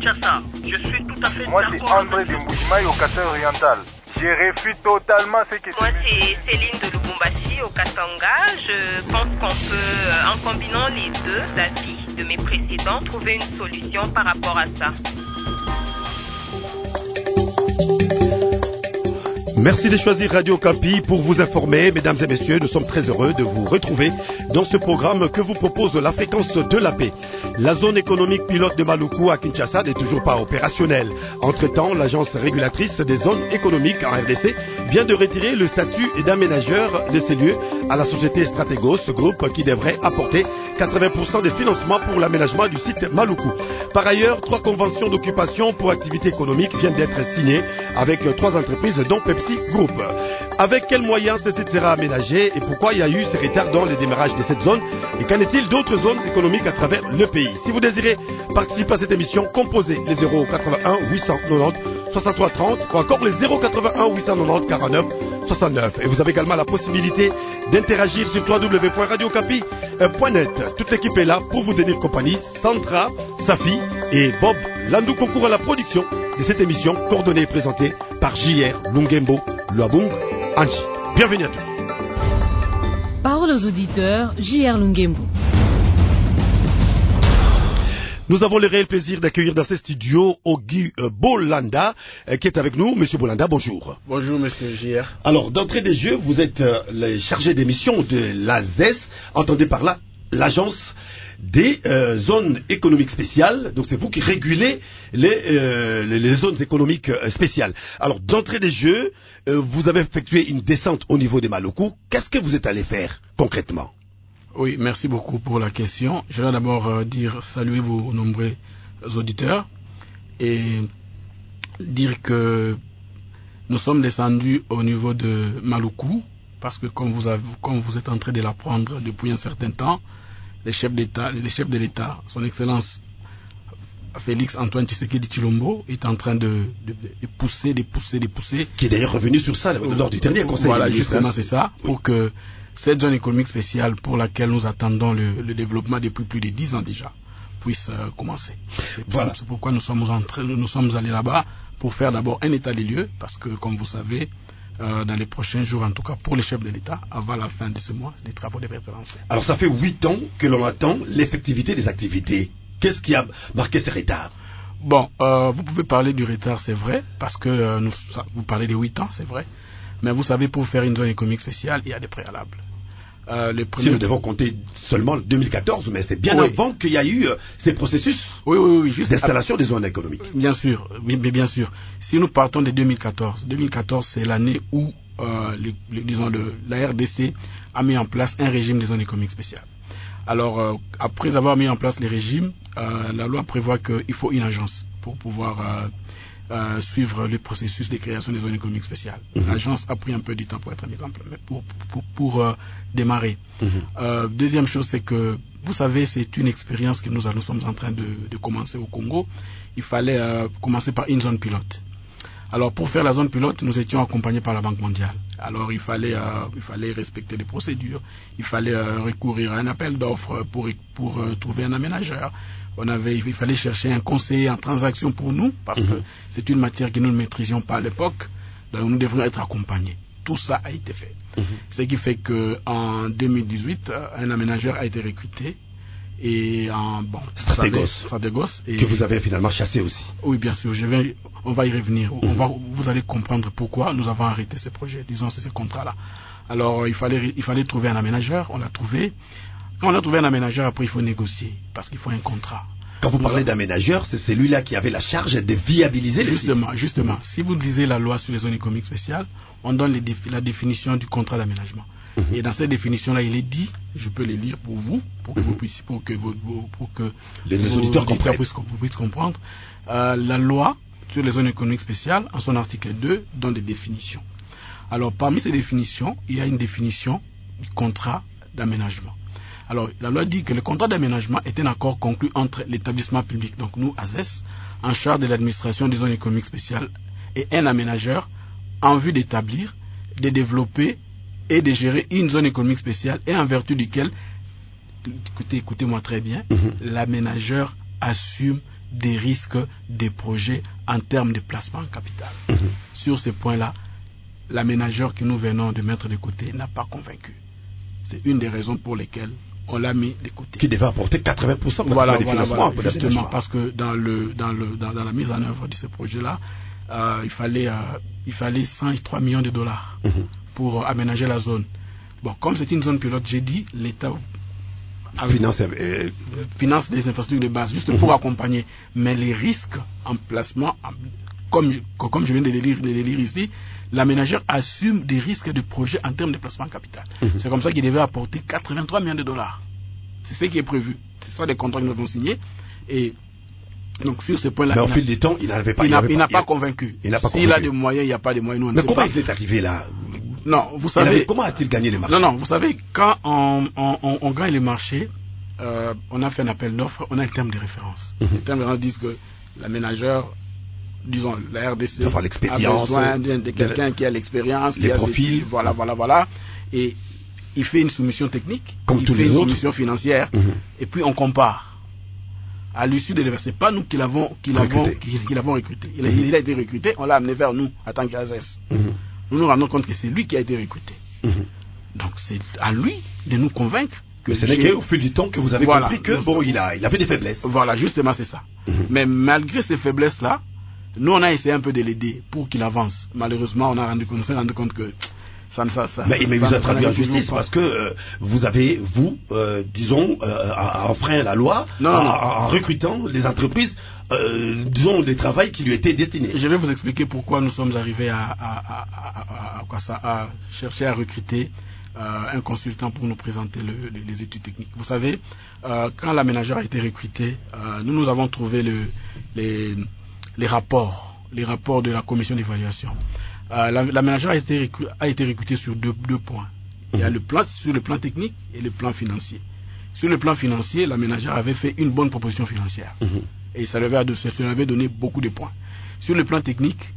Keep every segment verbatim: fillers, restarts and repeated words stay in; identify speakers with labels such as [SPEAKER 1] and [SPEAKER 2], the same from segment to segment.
[SPEAKER 1] Kinshasa. Je suis tout à fait
[SPEAKER 2] Moi,
[SPEAKER 1] d'accord.
[SPEAKER 2] c'est André de Moujimaï au Kasai oriental. Je refuse totalement ce que
[SPEAKER 1] Moi, c'est Céline de Lubumbashi au Katanga. Je pense qu'on peut, en combinant les deux avis de mes précédents, trouver une solution par rapport à ça.
[SPEAKER 3] Merci de choisir Radio Okapi pour vous informer. Mesdames et messieurs, nous sommes très heureux de vous retrouver dans ce programme que vous propose la fréquence de la paix. La zone économique pilote de Maluku à Kinshasa n'est toujours pas opérationnelle. Entre-temps, l'agence régulatrice des zones économiques en R D C vient de retirer le statut d'aménageur de ces lieux à la société Stratégos, groupe qui devrait apporter quatre-vingts pour cent des financements pour l'aménagement du site Maluku. Par ailleurs, trois conventions d'occupation pour activités économiques viennent d'être signées avec trois entreprises dont Pepsi Group. Avec quels moyens ce site sera aménagé et pourquoi il y a eu ces retards dans le démarrage de cette zone et qu'en est-il d'autres zones économiques à travers le pays? Si vous désirez participer à cette émission, composez les zéro quatre-vingt-un huit cent quatre-vingt-dix soixante-trois trente ou encore les zéro quatre-vingt-un huit cent quatre-vingt-dix quarante-neuf soixante-neuf. Et vous avez également la possibilité d'interagir sur w w w point radio okapi point net. Toute l'équipe est là pour vous tenir compagnie. Sandra, Safi et Bob Landou concourent à la production de cette émission coordonnée et présentée par J R Lungembo Luabung Anchi. Bienvenue à tous.
[SPEAKER 4] Parole aux auditeurs, J R Lungembo.
[SPEAKER 3] Nous avons le réel plaisir d'accueillir dans ce studio Ogi euh, Bolanda euh, qui est avec nous. Monsieur Bolanda, bonjour.
[SPEAKER 5] Bonjour Monsieur J R.
[SPEAKER 3] Alors, d'entrée des jeux, vous êtes euh, le chargé des missions de l'A Z E S, entendez par là l'agence des euh, zones économiques spéciales. Donc c'est vous qui régulez les, euh, les, les zones économiques euh, spéciales. Alors, d'entrée des jeux, euh, vous avez effectué une descente au niveau des Maluku. Qu'est-ce que vous êtes allé faire concrètement?
[SPEAKER 5] Oui, merci beaucoup pour la question. Je vais d'abord euh, dire saluer vos nombreux auditeurs et dire que nous sommes descendus au niveau de Maluku parce que comme vous, avez, comme vous êtes en train de l'apprendre depuis un certain temps, les chefs d'État, les chefs de l'État, son Excellence Félix Antoine Tshisekedi Tshilombo est en train de, de, de pousser, de pousser, de pousser.
[SPEAKER 3] Qui est d'ailleurs revenu sur ça lors du dernier conseil.
[SPEAKER 5] Voilà,
[SPEAKER 3] des ministres,
[SPEAKER 5] justement,
[SPEAKER 3] hein.
[SPEAKER 5] c'est ça, pour que cette zone économique spéciale pour laquelle nous attendons le, le développement depuis plus de dix ans déjà puisse euh, commencer. C'est,
[SPEAKER 3] voilà.
[SPEAKER 5] c'est pourquoi nous sommes, entrés, nous sommes allés là-bas pour faire d'abord un état des lieux, parce que comme vous savez, euh, dans les prochains jours, en tout cas pour les chefs de l'État, avant la fin de ce mois, les travaux devraient être lancés.
[SPEAKER 3] Alors ça fait huit ans que l'on attend l'effectivité des activités. Qu'est-ce qui a marqué ces retards?
[SPEAKER 5] Bon, euh, vous pouvez parler du retard, c'est vrai, parce que euh, nous, ça, vous parlez de huit ans, c'est vrai. Mais vous savez, pour faire une zone économique spéciale, il y a des préalables. Euh, les premiers...
[SPEAKER 3] Si nous devons compter seulement deux mille quatorze, mais c'est bien
[SPEAKER 5] oui.
[SPEAKER 3] avant qu'il y a eu euh, ces processus
[SPEAKER 5] oui, oui, oui, juste
[SPEAKER 3] d'installation
[SPEAKER 5] à...
[SPEAKER 3] des zones économiques.
[SPEAKER 5] Bien sûr, mais bien sûr. Si nous partons de deux mille quatorze, deux mille quatorze c'est l'année où euh, les, les, disons le, la R D C a mis en place un régime des zones économiques spéciales. Alors, euh, après avoir mis en place les régimes, euh, la loi prévoit qu'il faut une agence pour pouvoir euh, euh, suivre le processus de création des zones économiques spéciales. Mm-hmm. L'agence a pris un peu du temps pour être mise en place, pour, pour, pour euh, démarrer. Mm-hmm. Euh, deuxième chose, c'est que, vous savez, c'est une expérience que nous, nous sommes en train de, de commencer au Congo. Il fallait euh, commencer par une zone pilote. Alors, pour faire la zone pilote, nous étions accompagnés par la Banque mondiale. Alors, il fallait, euh, il fallait respecter les procédures. Il fallait euh, recourir à un appel d'offres pour, pour euh, trouver un aménageur. On avait, il fallait chercher un conseiller en transaction pour nous, parce mmh. que c'est une matière que nous ne maîtrisions pas à l'époque. Donc, nous devrions être accompagnés. Tout ça a été fait. Mmh. Ce qui fait qu'en deux mille dix-huit, un aménageur a été recruté. Et en bon,
[SPEAKER 3] Stratégos,
[SPEAKER 5] Stratégos et,
[SPEAKER 3] que vous avez finalement chassé aussi.
[SPEAKER 5] Oui, bien sûr. Je vais, on va y revenir. Mmh. On va, vous allez comprendre pourquoi nous avons arrêté ce projet. Disons, c'est ce contrat-là. Alors, il fallait, il fallait trouver un aménageur. On l'a trouvé. Quand on a trouvé un aménageur, après, il faut négocier parce qu'il faut un contrat.
[SPEAKER 3] Quand vous
[SPEAKER 5] nous
[SPEAKER 3] parlez
[SPEAKER 5] a...
[SPEAKER 3] d'aménageur, c'est celui-là qui avait la charge de viabiliser les
[SPEAKER 5] Justement,
[SPEAKER 3] sites.
[SPEAKER 5] justement. Mmh. Si vous lisez la loi sur les zones économiques spéciales, on donne les défi- la définition du contrat d'aménagement. Mmh. Et dans cette définition-là, il est dit, je peux les lire pour vous, pour que mmh. vous puissiez, pour que vos, pour que
[SPEAKER 3] les, les auditeurs comprennent,
[SPEAKER 5] puissent, puissent comprendre. Euh, la loi sur les zones économiques spéciales, en son article deux, donne des définitions. Alors, parmi ces définitions, il y a une définition du contrat d'aménagement. Alors, la loi dit que le contrat d'aménagement est un accord conclu entre l'établissement public, donc nous, A Z E S, en charge de l'administration des zones économiques spéciales, et un aménageur en vue d'établir, de développer et de gérer une zone économique spéciale et en vertu duquel, écoutez, écoutez-moi très bien, mm-hmm. l'aménageur assume des risques des projets en termes de placement en capital. Mmh. Sur ces points-là, l'aménageur que nous venons de mettre de côté n'a pas convaincu. C'est une des raisons pour lesquelles on l'a mis de côté.
[SPEAKER 3] Qui devait apporter quatre-vingts pour cent
[SPEAKER 5] voilà, des voilà, financements. Voilà, justement, parce que dans, le, dans, le, dans, dans la mise en œuvre de ce projet-là, euh, il fallait, euh, il fallait cent trois millions de dollars mmh. pour euh, aménager la zone. Bon, comme c'est une zone pilote, j'ai dit, l'État
[SPEAKER 3] finance, euh,
[SPEAKER 5] finance des infrastructures de base, juste mmh. pour accompagner. Mais les risques en placement, comme, comme je viens de le lire, de le lire ici, l'aménageur assume des risques de projet en termes de placement en capital. Mmh. C'est comme ça qu'il devait apporter quatre-vingt-trois millions de dollars. C'est ce qui est prévu. C'est ça les contrats que nous avons signés. Et donc sur ce point-là,
[SPEAKER 3] mais au fil du temps, il n'avait pas.
[SPEAKER 5] Il n'a pas, pas convaincu.
[SPEAKER 3] Il n'a pas
[SPEAKER 5] S'il a des moyens, il n'y a pas de moyens. Nous, on
[SPEAKER 3] mais
[SPEAKER 5] ne
[SPEAKER 3] comment
[SPEAKER 5] sait
[SPEAKER 3] il est arrivé là?
[SPEAKER 5] Non, vous savez.
[SPEAKER 3] Avait, comment a-t-il gagné les marchés?
[SPEAKER 5] Non, non, vous savez, quand on, on, on, on gagne les marchés, euh, on a fait un appel d'offres, on a le terme de référence. Mm-hmm. Les termes de référence disent que l'aménageur, disons, la R D C a besoin de, de quelqu'un qui a l'expérience, qui a
[SPEAKER 3] profils,
[SPEAKER 5] ceci, voilà, voilà, voilà. Et il fait une soumission technique,
[SPEAKER 3] comme
[SPEAKER 5] il
[SPEAKER 3] tous
[SPEAKER 5] fait
[SPEAKER 3] les
[SPEAKER 5] une
[SPEAKER 3] autres.
[SPEAKER 5] soumission financière, mm-hmm. et puis on compare. À l'issue de l'événement, c'est pas nous qui l'avons, qui l'avons, qui, qui l'avons recruté. Il a, mm-hmm. il a été recruté, on l'a amené vers nous en tant qu'A S S. Mm-hmm. Nous nous rendons compte que c'est lui qui a été recruté. Mm-hmm. Donc c'est à lui de nous convaincre. Que
[SPEAKER 3] ce n'est qu'au fil du temps que vous avez voilà, compris que bon, il a, il avait des faiblesses.
[SPEAKER 5] Voilà, justement, c'est ça. Mm-hmm. Mais malgré ces faiblesses-là, nous on a essayé un peu de l'aider pour qu'il avance. Malheureusement, on a rendu compte, on s'est rendu compte que ça ne ça, ça.
[SPEAKER 3] Mais,
[SPEAKER 5] ça,
[SPEAKER 3] mais
[SPEAKER 5] ça
[SPEAKER 3] vous a traduit en justice parce que euh, vous avez, vous, euh, disons, euh, enfreint la loi
[SPEAKER 5] non,
[SPEAKER 3] en,
[SPEAKER 5] non, non.
[SPEAKER 3] en recrutant les entreprises. Euh, disons les travails qui lui étaient destinés.
[SPEAKER 5] Je vais vous expliquer pourquoi nous sommes arrivés à, à, à, à, à, quoi ça, à chercher à recruter euh, un consultant pour nous présenter le, les, les études techniques. Vous savez, euh, quand l'aménageur a été recruté, euh, nous nous avons trouvé le, les, les rapports, les rapports de la commission d'évaluation. Euh, l'aménageur a été recruté, a été recruté sur deux, deux points. Il y a le plan sur le plan technique et le plan financier. Sur le plan financier, l'aménageur avait fait une bonne proposition financière. Mmh. Et ça lui avait, ça lui avait donné beaucoup de points. Sur le plan technique,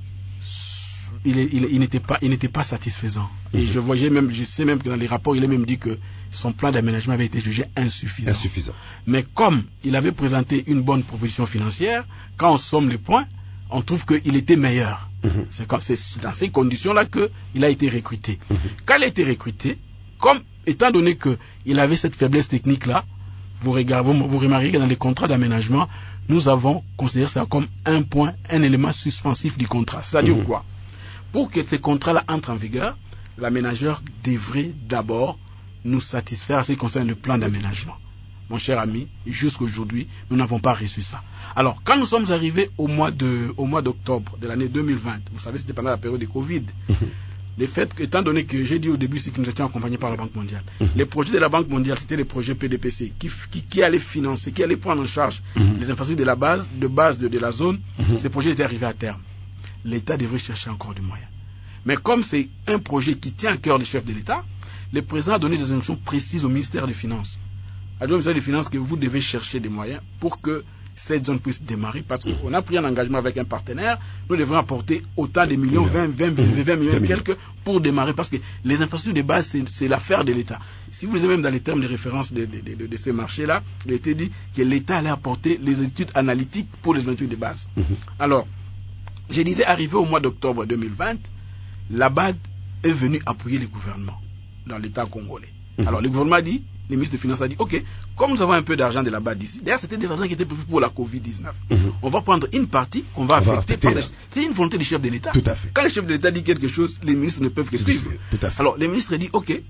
[SPEAKER 5] il, il, il n'était pas, il n'était pas satisfaisant. Mmh. Et je voyais même, je sais même que dans les rapports, il a même dit que son plan d'aménagement avait été jugé insuffisant.
[SPEAKER 3] Insuffisant.
[SPEAKER 5] Mais comme il avait présenté une bonne proposition financière, quand on somme les points, on trouve qu'il était meilleur. Mmh. C'est, comme, c'est dans ces conditions-là qu'il a été recruté. Mmh. Quand il a été recruté, comme étant donné qu'il avait cette faiblesse technique-là, vous, regardez, vous, vous remarquez que dans les contrats d'aménagement, nous avons considéré ça comme un point, un élément suspensif du contrat. C'est-à-dire mmh. quoi? Pour que ces contrats-là entrent en vigueur, l'aménageur devrait d'abord nous satisfaire à ce qui concerne le plan d'aménagement. Mon cher ami, jusqu'aujourd'hui, nous n'avons pas reçu ça. Alors, quand nous sommes arrivés au mois de, au mois d'octobre de l'année deux mille vingt, vous savez, c'était pendant la période de Covid, mmh. le fait que, étant donné que j'ai dit au début, c'est que nous étions accompagnés par la Banque mondiale. Mmh. Les projets de la Banque mondiale, c'était les projets P D P C qui, qui, qui allaient financer, qui allaient prendre en charge mmh. les infrastructures de la base, de base de, de la zone. Mmh. Ces projets étaient arrivés à terme. L'État devrait chercher encore des moyens. Mais comme c'est un projet qui tient à cœur le chef de l'État, le président a donné des instructions précises au ministère des Finances. A dit au ministère des Finances que vous devez chercher des moyens pour que cette zone puisse démarrer, parce qu'on a pris un engagement avec un partenaire, nous devons apporter autant de millions, vingt, vingt, vingt millions et quelques pour démarrer, parce que les infrastructures de base, c'est, c'est l'affaire de l'État. Si vous avez même dans les termes de référence de, de, de, de, de ces marchés-là, il a été dit que l'État allait apporter les études analytiques pour les infrastructures de base. Mm-hmm. Alors, je disais, arrivé au mois d'octobre deux mille vingt, la B A D est venue appuyer le gouvernement dans l'État congolais. Mm-hmm. Alors, le gouvernement a dit, le ministre des Finances a dit, ok, comme nous avons un peu d'argent de la B A D ici, d'ailleurs c'était des argent qui étaient prévus pour la covid dix-neuf, mmh. on va prendre une partie, on va on affecter, va affecter c'est une volonté du chef de l'État.
[SPEAKER 3] Tout à fait.
[SPEAKER 5] Quand le chef de l'État dit quelque chose, les ministres ne peuvent que suivre.
[SPEAKER 3] Tout à fait.
[SPEAKER 5] Alors, le ministre dit, ok,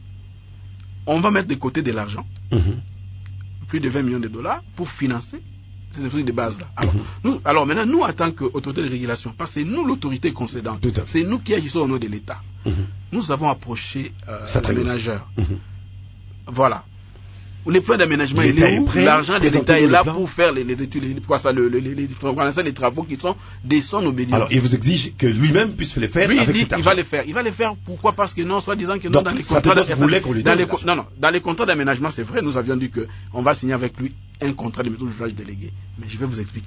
[SPEAKER 5] on va mettre de côté de l'argent, mmh. plus de vingt millions de dollars, pour financer ces infrastructures de base-là. Alors, mmh. nous, alors maintenant, nous, en tant qu'autorité de régulation, parce que c'est nous l'autorité concédante, c'est nous qui agissons au nom de l'État, mmh. nous avons approché euh, l'aménageur. Mmh. Voilà. Les plans d'aménagement, il est où? L'argent de l'État est là pour faire les, les études, les, quoi, ça, le, les, les, les, les travaux qui sont des son obédients.
[SPEAKER 3] Alors, il vous exige que lui-même puisse les faire.
[SPEAKER 5] Lui,
[SPEAKER 3] avec
[SPEAKER 5] il dit
[SPEAKER 3] qu'il
[SPEAKER 5] va les faire. Il va les faire. Pourquoi? Parce que non, soit disant que non,
[SPEAKER 3] donc,
[SPEAKER 5] dans les contrats
[SPEAKER 3] d'aménagement.
[SPEAKER 5] Non, non, dans les contrats d'aménagement, c'est vrai, nous avions dit que on va signer avec lui un contrat de méthode d'ouvrage délégué. Mais je vais vous expliquer.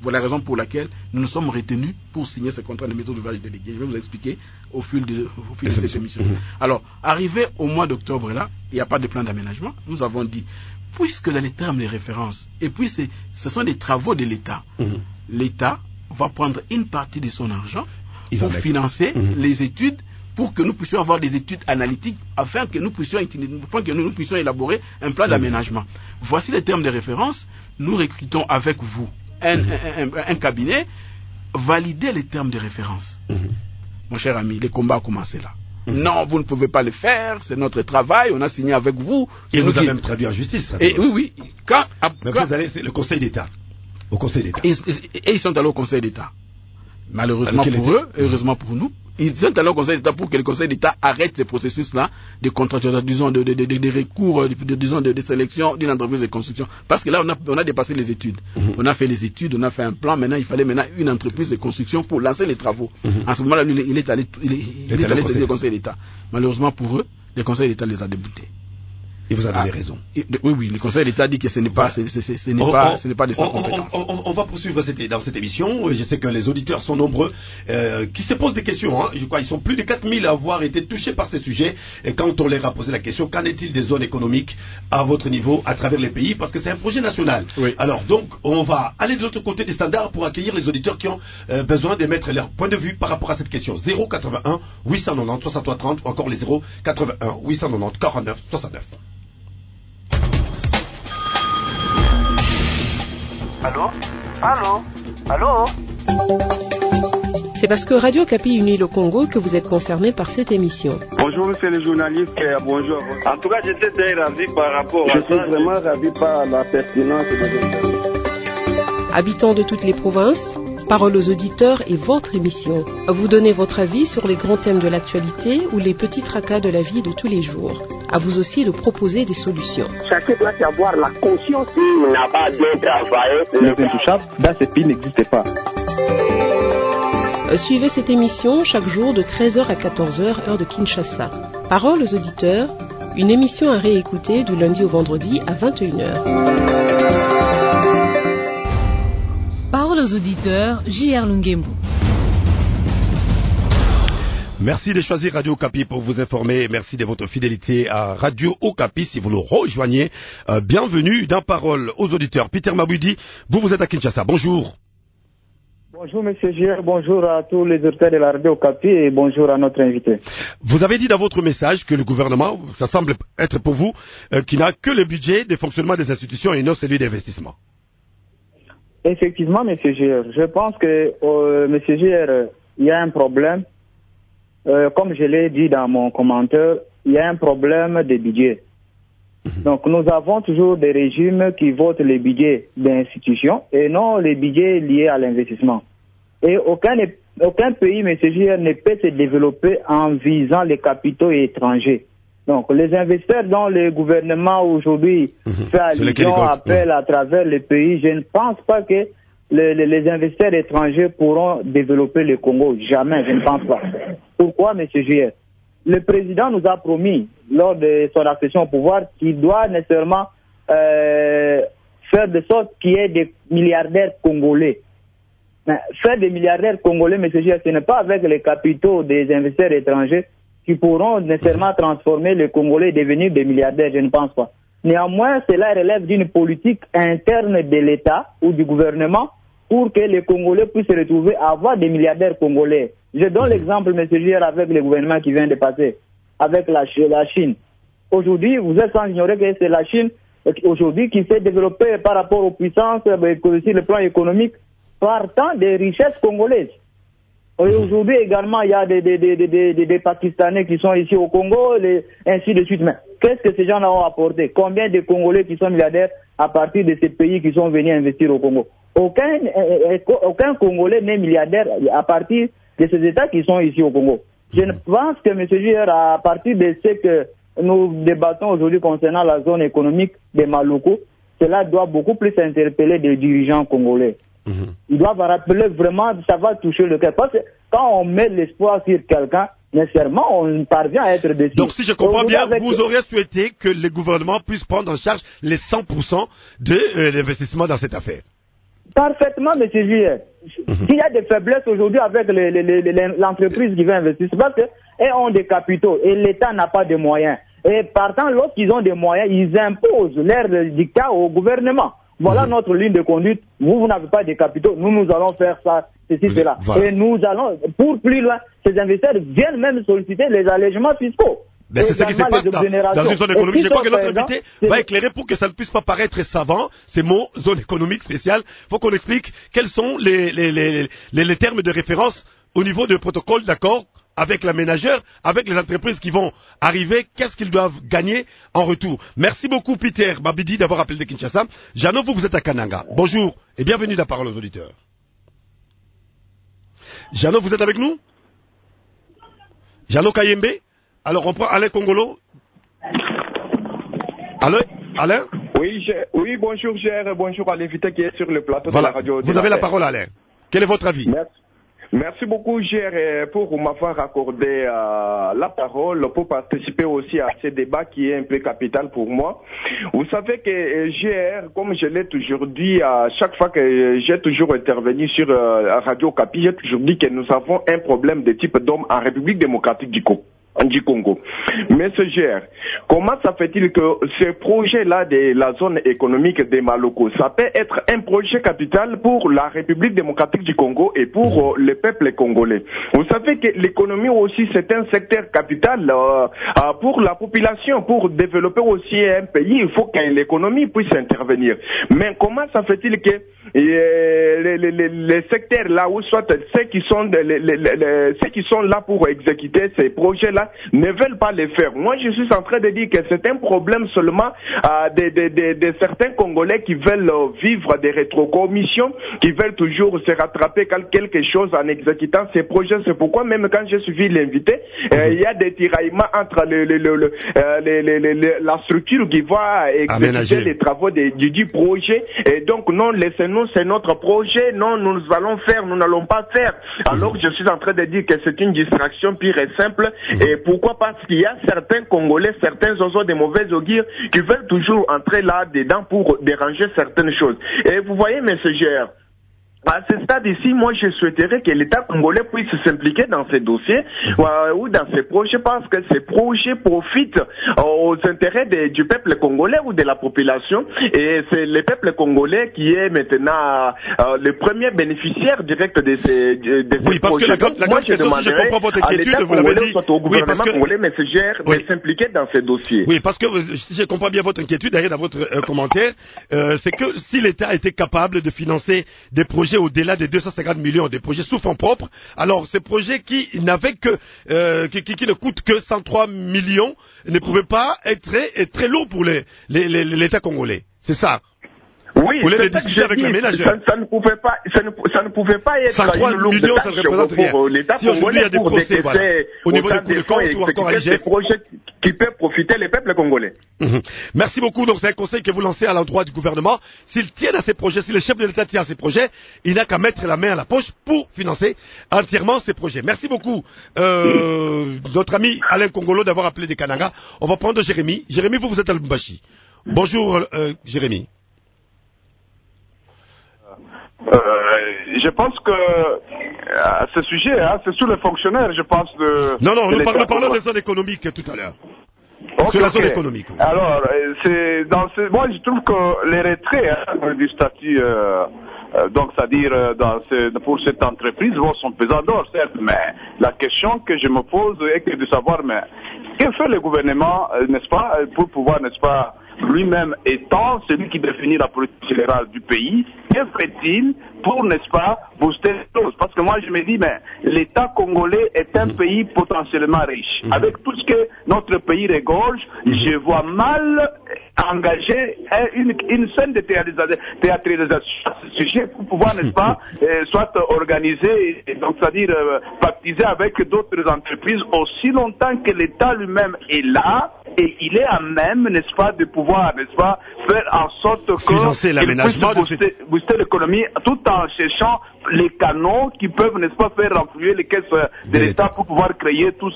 [SPEAKER 5] Voilà la raison pour laquelle nous nous sommes retenus pour signer ce contrat de maîtrise d'ouvrage délégué. Je vais vous expliquer au fil de, au fil de cette émission. Alors, arrivé au mois d'octobre là, il n'y a pas de plan d'aménagement. Nous avons dit, puisque dans les termes de référence, et puis c'est, ce sont des travaux de l'État, mmh. l'État va prendre une partie de son argent il pour financer mmh. les études, pour que nous puissions avoir des études analytiques, afin que nous puissions, afin que nous, nous puissions élaborer un plan mmh. d'aménagement. Voici les termes de référence. Nous recrutons avec vous un, mmh. un, un, un cabinet, valider les termes de référence. Mmh. Mon cher ami, les combats ont commencé là. Mmh. Non, vous ne pouvez pas le faire, c'est notre travail, on a signé avec vous.
[SPEAKER 3] Et vous avez même traduit en justice.
[SPEAKER 5] Et, oui, oui. Quand,
[SPEAKER 3] Mais quand, vous allez, c'est le Conseil d'État. Au Conseil d'État.
[SPEAKER 5] Et, et, et ils sont allés au Conseil d'État. Malheureusement pour eux, heureusement pour nous, ils sont allés au Conseil d'État pour que le Conseil d'État arrête ce processus-là de contractualisation, disons, de, de, de, de, de recours, de, de, disons, de, de sélection d'une entreprise de construction. Parce que là, on a, on a dépassé les études. Mm-hmm. On a fait les études, on a fait un plan. Maintenant, il fallait maintenant une entreprise de construction pour lancer les travaux. Mm-hmm. À ce moment-là, lui, il est allé, il est, il est allé saisir le Conseil d'État. Malheureusement pour eux, le Conseil d'État les a déboutés.
[SPEAKER 3] Et vous avez
[SPEAKER 5] ah,
[SPEAKER 3] raison.
[SPEAKER 5] Et, oui, oui, le Conseil d'État dit que ce n'est pas, voilà. ce, ce, ce n'est pas, ce n'est pas de sa compétence.
[SPEAKER 3] On, on, on va poursuivre cette, dans cette émission. Je sais que les auditeurs sont nombreux, euh, qui se posent des questions. Hein. Je crois qu'ils sont plus de quatre mille à avoir été touchés par ces sujets. Et quand on leur a posé la question, qu'en est-il des zones économiques à votre niveau, à travers les pays, parce que c'est un projet national. Oui. Alors donc, on va aller de l'autre côté des standards pour accueillir les auditeurs qui ont euh, besoin de mettre leur point de vue par rapport à cette question. zéro quatre-vingt-un huit cent quatre-vingt-dix soixante-trois trente ou encore les zéro quatre-vingt-un huit cent quatre-vingt-dix quarante-neuf soixante-neuf.
[SPEAKER 2] Allô? Allô? Allô?
[SPEAKER 6] C'est parce que Radio Kapi unit le Congo que vous êtes concerné par cette émission.
[SPEAKER 7] Bonjour monsieur le journaliste, bonjour. En tout cas, j'étais très ravi par rapport
[SPEAKER 8] Je
[SPEAKER 7] à
[SPEAKER 8] ça. Je suis vraiment ravi par la pertinence de l'interview.
[SPEAKER 6] Habitants de toutes les provinces, parole aux auditeurs et votre émission. Vous donnez votre avis sur les grands thèmes de l'actualité ou les petits tracas de la vie de tous les jours. À vous aussi de proposer des solutions.
[SPEAKER 9] Chacun doit avoir la conscience qu'il n'a pas bien travaillé.
[SPEAKER 8] Les intouchables, dans ce pays, n'existent pas.
[SPEAKER 6] Suivez cette émission chaque jour de treize heures à quatorze heures, heure de Kinshasa. Parole aux auditeurs, une émission à réécouter du lundi au vendredi à vingt et une heures.
[SPEAKER 4] Parole aux auditeurs, J R Lungembu.
[SPEAKER 3] Merci de choisir Radio Okapi pour vous informer. Merci de votre fidélité à Radio Okapi. Si vous nous rejoignez, euh, bienvenue dans Parole aux auditeurs. Peter Maboudi, vous vous êtes à Kinshasa. Bonjour.
[SPEAKER 10] Bonjour Monsieur J R, bonjour à tous les auditeurs de la Radio Okapi et bonjour à notre invité.
[SPEAKER 3] Vous avez dit dans votre message que le gouvernement, ça semble être pour vous, euh, qui n'a que le budget de fonctionnement des institutions et non celui d'investissement.
[SPEAKER 10] Effectivement, Monsieur J R, je pense que euh, Monsieur J R, il y a un problème. Euh, comme je l'ai dit dans mon commentaire, il y a un problème de budget. Donc nous avons toujours des régimes qui votent les budgets d'institutions et non les budgets liés à l'investissement. Et aucun, aucun pays, M. J R, ne peut se développer en visant les capitaux étrangers. Donc les investisseurs dont le gouvernement aujourd'hui mmh. fait allusion, appelle à travers les pays, je ne pense pas que les, les, les investisseurs étrangers pourront développer le Congo. Jamais, je ne pense pas. Pourquoi, M. J R? Le président nous a promis, lors de son accession au pouvoir, qu'il doit nécessairement euh, faire de sorte qu'il y ait des milliardaires congolais. Mais faire des milliardaires congolais, M. J R, ce n'est pas avec les capitaux des investisseurs étrangers qui pourront nécessairement transformer les Congolais et devenir des milliardaires, je ne pense pas. Néanmoins, cela relève d'une politique interne de l'État ou du gouvernement pour que les Congolais puissent se retrouver à avoir des milliardaires congolais. Je donne l'exemple, M. J R, avec le gouvernement qui vient de passer, avec la, la Chine. Aujourd'hui, vous êtes sans ignorer que c'est la Chine aujourd'hui qui s'est développée par rapport aux puissances, aussi le plan économique, partant des richesses congolaises. Et aujourd'hui également, il y a des, des, des, des, des, des Pakistanais qui sont ici au Congo, les, ainsi de suite. Mais qu'est-ce que ces gens-là ont apporté? Combien de Congolais qui sont milliardaires à partir de ces pays qui sont venus investir au Congo? Aucun, aucun Congolais n'est milliardaire à partir de ces États qui sont ici au Congo. Je ne pense que M. J R, à partir de ce que nous débattons aujourd'hui concernant la zone économique de Maluku, cela doit beaucoup plus interpeller des dirigeants congolais. Mmh. Ils doivent rappeler vraiment, ça va toucher le cœur. Parce que quand on met l'espoir sur quelqu'un, nécessairement, on parvient à être déçu.
[SPEAKER 3] Donc, si je comprends bien, avec... vous auriez souhaité que le gouvernement puisse prendre en charge les cent pour cent de euh, l'investissement dans cette affaire.
[SPEAKER 10] Parfaitement, monsieur Juillet. S'il y a des faiblesses aujourd'hui avec les, les, les, les, l'entreprise qui veut investir, c'est parce qu'elles ont des capitaux et l'État n'a pas de moyens. Et partant, lorsqu'ils ont des moyens, ils imposent leurs dictats au gouvernement. Voilà mmh. notre ligne de conduite. Vous, vous n'avez pas de capitaux. Nous, nous allons faire ça, ceci, mmh. cela. Voilà. Et nous allons, pour plus loin, ces investisseurs viennent même solliciter les allègements fiscaux.
[SPEAKER 3] Ben c'est ce qui se passe dans, dans une zone économique. Je crois que notre invité va éclairer pour que ça ne puisse pas paraître savant, ces mots, zone économique spéciale. Il faut qu'on explique quels sont les, les, les, les, les termes de référence au niveau du protocole d'accord avec l'aménageur, avec les entreprises qui vont arriver, qu'est-ce qu'ils doivent gagner en retour. Merci beaucoup Peter Babidi d'avoir appelé de Kinshasa. Jeannot, vous, vous êtes à Kananga. Bonjour et bienvenue, la parole aux auditeurs. Jeannot, vous êtes avec nous? Jeannot Kayembe? Alors on prend Alain Congolo. Alain, Alain?
[SPEAKER 11] Oui, je, oui, bonjour Gérard, bonjour à l'invité qui est sur le plateau
[SPEAKER 3] voilà.
[SPEAKER 11] de la radio.
[SPEAKER 3] Vous avez la parole Alain. Quel est votre avis?
[SPEAKER 11] Merci. Merci beaucoup, Gérard, pour m'avoir accordé euh, la parole, pour participer aussi à ce débat qui est un peu capital pour moi. Vous savez que Gérard, comme je l'ai toujours dit, à chaque fois que j'ai toujours intervenu sur euh, Radio Kapi, j'ai toujours dit que nous avons un problème de type d'homme en République démocratique du Congo. Du Congo. Mais ce gère, comment ça fait-il que ce projet-là de la zone économique des Maloko, ça peut être un projet capital pour la République démocratique du Congo et pour euh, le peuple congolais. Vous savez que l'économie aussi, c'est un secteur capital euh, euh, pour la population, pour développer aussi un pays, il faut que l'économie puisse intervenir. Mais comment ça fait-il que euh, les, les, les, les secteurs là, ou soit ceux qui sont, les, les, les, ceux qui sont là pour exécuter ces projets-là, ne veulent pas les faire. Moi, je suis en train de dire que c'est un problème seulement euh, de, de, de, de certains Congolais qui veulent euh, vivre des rétrocommissions, qui veulent toujours se rattraper quelque chose en exécutant ces projets. C'est pourquoi même quand j'ai suivi l'invité, euh, il y a des tiraillements entre le, le, le, le, euh, les, les, les, la structure qui va exécuter Aménager. les travaux de, du, du projet. Et donc, non, laissez-nous, c'est notre projet. Non, nous allons faire, nous n'allons pas faire. Alors, je suis en train de dire que c'est une distraction pure et simple. Et pourquoi? Parce qu'il y a certains Congolais, certains oiseaux de mauvais augure qui veulent toujours entrer là-dedans pour déranger certaines choses. Et vous voyez, monsieur Gère, à ce stade ici, moi, je souhaiterais que l'État congolais puisse s'impliquer dans ces dossiers euh, ou dans ces projets parce que ces projets profitent euh, aux intérêts de, du peuple congolais ou de la population. Et c'est le peuple congolais qui est maintenant euh, le premier bénéficiaire direct de ces, de ces
[SPEAKER 3] oui, parce
[SPEAKER 11] projets.
[SPEAKER 3] Que la, Donc, la moi, je demanderais si je votre inquiétude, à l'État congolais, soit au gouvernement oui, parce que... congolais, mais se gère oui. de s'impliquer dans ces dossiers. Oui, parce que si je comprends bien votre inquiétude, derrière dans votre euh, commentaire, euh, c'est que si l'État était capable de financer des projets au-delà des deux cent cinquante millions, des projets sous fonds propres. Alors, ces projets qui n'avaient que, euh, qui, qui, qui ne coûtent que cent trois millions ne pouvaient pas être très, très lourds pour les, les, les, l'État congolais. C'est ça.
[SPEAKER 11] Oui,
[SPEAKER 3] vous voulez
[SPEAKER 11] c'est
[SPEAKER 3] les discuter avec
[SPEAKER 11] dit,
[SPEAKER 3] l'aménageur.
[SPEAKER 11] Ça, ça ne pouvait pas, ça ne, ça ne pouvait pas être
[SPEAKER 3] cent trois millions, ça ne représente rien.
[SPEAKER 11] Pour l'État
[SPEAKER 3] si aujourd'hui il y a des procès, voilà, au niveau des coups de compte ou encore à l'I G F.
[SPEAKER 11] projets qui peuvent profiter les peuples congolais.
[SPEAKER 3] Mmh. Merci beaucoup. Donc c'est un conseil que vous lancez à l'endroit du gouvernement. S'ils tiennent à ces projets, si le chef de l'État tient à ces projets, il n'a qu'à mettre la main à la poche pour financer entièrement ces projets. Merci beaucoup, euh, notre ami Alain Congolo d'avoir appelé des Kananga. On va prendre Jérémy. Jérémy, vous, vous êtes à Lubumbashi. Bonjour, euh, Jérémy.
[SPEAKER 12] Euh, je pense que à ce sujet, hein, c'est sur les fonctionnaires, je pense de.
[SPEAKER 3] Non, non, nous parlons, parlons des zones économiques tout à l'heure. Okay, sur la zone okay. économique. Oui.
[SPEAKER 12] Alors, c'est dans ce, moi je trouve que les retraits hein, du statut, euh, euh, donc c'est-à-dire dans ce, pour cette entreprise, bon, sont pesants d'or, certes, mais la question que je me pose est que de savoir, mais que fait le gouvernement, euh, n'est-ce pas, pour pouvoir, n'est-ce pas, lui-même étant celui qui définit la politique générale du pays, que fait-il pour, n'est-ce pas, booster les choses? Parce que moi, je me dis, mais l'État congolais est un pays potentiellement riche. Mm-hmm. Avec tout ce que notre pays regorge, mm-hmm. je vois mal engager une, une scène de théâtralisation à ce sujet pour pouvoir, n'est-ce pas, euh, soit organiser, donc c'est-à-dire euh, pactiser avec d'autres entreprises aussi longtemps que l'État lui-même est là et il est à même, n'est-ce pas, de pouvoir, n'est-ce pas, faire en sorte que
[SPEAKER 3] financer l'aménagement
[SPEAKER 12] puisse booster, de... booster l'économie tout en cherchant les canaux qui peuvent, n'est-ce pas, faire renflouer les caisses de l'État pour pouvoir créer tout ça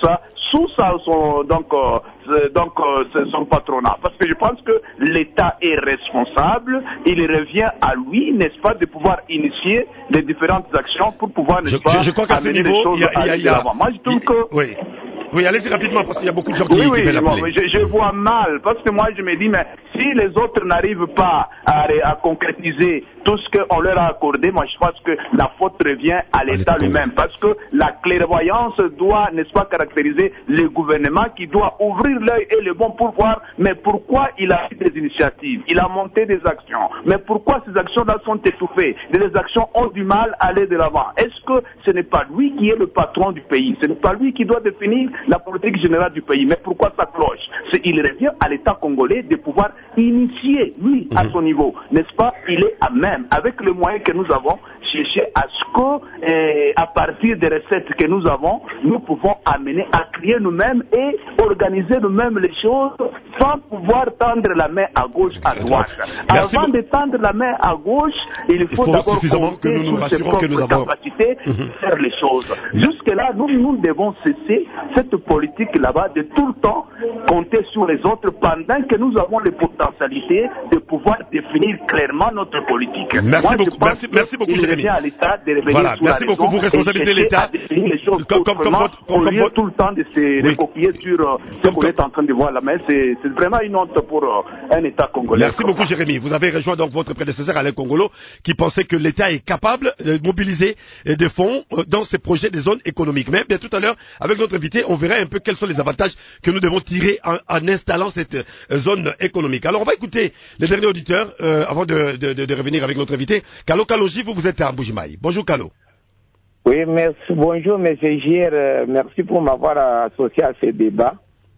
[SPEAKER 12] sous sa, son, donc, euh, donc, euh, son patronat. Parce que je pense que l'État est responsable, il revient à lui, n'est-ce pas, de pouvoir initier les différentes actions pour pouvoir, n'est-ce
[SPEAKER 3] je,
[SPEAKER 12] pas,
[SPEAKER 3] je, je crois qu'à ce niveau, il y a, il y a, il y a
[SPEAKER 12] moi je trouve que...
[SPEAKER 3] Oui. Oui, allez-y rapidement parce qu'il y a beaucoup de gens qui,
[SPEAKER 12] oui,
[SPEAKER 3] qui
[SPEAKER 12] oui,
[SPEAKER 3] veulent appeler.
[SPEAKER 12] Bon, je, je vois mal parce que moi je me dis, mais si les autres n'arrivent pas à, à concrétiser tout ce qu'on leur a accordé, moi je pense que la faute revient à l'État lui-même parce que la clairvoyance doit, n'est-ce pas, caractériser le gouvernement qui doit ouvrir l'œil et le bon pour voir, mais pourquoi il a pris des initiatives, il a monté des actions, mais pourquoi ces actions-là sont étouffées, les actions ont du mal à aller de l'avant. Est-ce que ce n'est pas lui qui est le patron du pays, ce n'est pas lui qui doit définir la politique générale du pays, mais pourquoi ça cloche? C'est, il revient à l'État congolais de pouvoir initier, lui, à son niveau, n'est-ce pas? Il est à même, avec les moyens que nous avons, chercher à ce que, euh, à partir des recettes que nous avons, nous pouvons amener à créer nous-mêmes et organiser nous-mêmes les choses sans pouvoir tendre la main à gauche, à droite.
[SPEAKER 3] Merci
[SPEAKER 12] Avant de tendre la main à gauche, il faut, il faut d'abord
[SPEAKER 3] que nous nous rassurons que nous avons
[SPEAKER 12] capacité
[SPEAKER 3] mm-hmm.
[SPEAKER 12] de faire les choses. Jusque-là, nous, nous devons cesser cette politique là-bas de tout le temps compter sur les autres pendant que nous avons les potentialités de pouvoir définir clairement notre politique.
[SPEAKER 3] Merci
[SPEAKER 12] Moi,
[SPEAKER 3] beaucoup, merci, merci beaucoup, Jérémy.
[SPEAKER 12] À l'État de revenir
[SPEAKER 3] voilà,
[SPEAKER 12] sur
[SPEAKER 3] merci
[SPEAKER 12] la
[SPEAKER 3] beaucoup. Vous responsabilisez l'État.
[SPEAKER 12] Comme, comme, comme votre, comme, au lieu votre... tout le temps de se oui. recopier sur euh, ce qu'on est en train de voir là, mais c'est, c'est vraiment une honte pour euh, un État congolais.
[SPEAKER 3] Merci beaucoup, Jérémy. Vous avez rejoint donc votre prédécesseur Alain Congolo, qui pensait que l'État est capable de mobiliser des fonds dans ces projets des zones économiques. Mais bien tout à l'heure, avec notre invité, on verra un peu quels sont les avantages que nous devons tirer en, en installant cette euh, zone économique. Alors on va écouter les derniers auditeurs euh, avant de, de, de, de revenir avec notre invité. Kalo Kaloji, vous vous êtes à Mbujimayi. Bonjour Kalo.
[SPEAKER 8] Oui, merci. Bonjour, monsieur Gier. Euh, merci pour m'avoir associé à ce débat.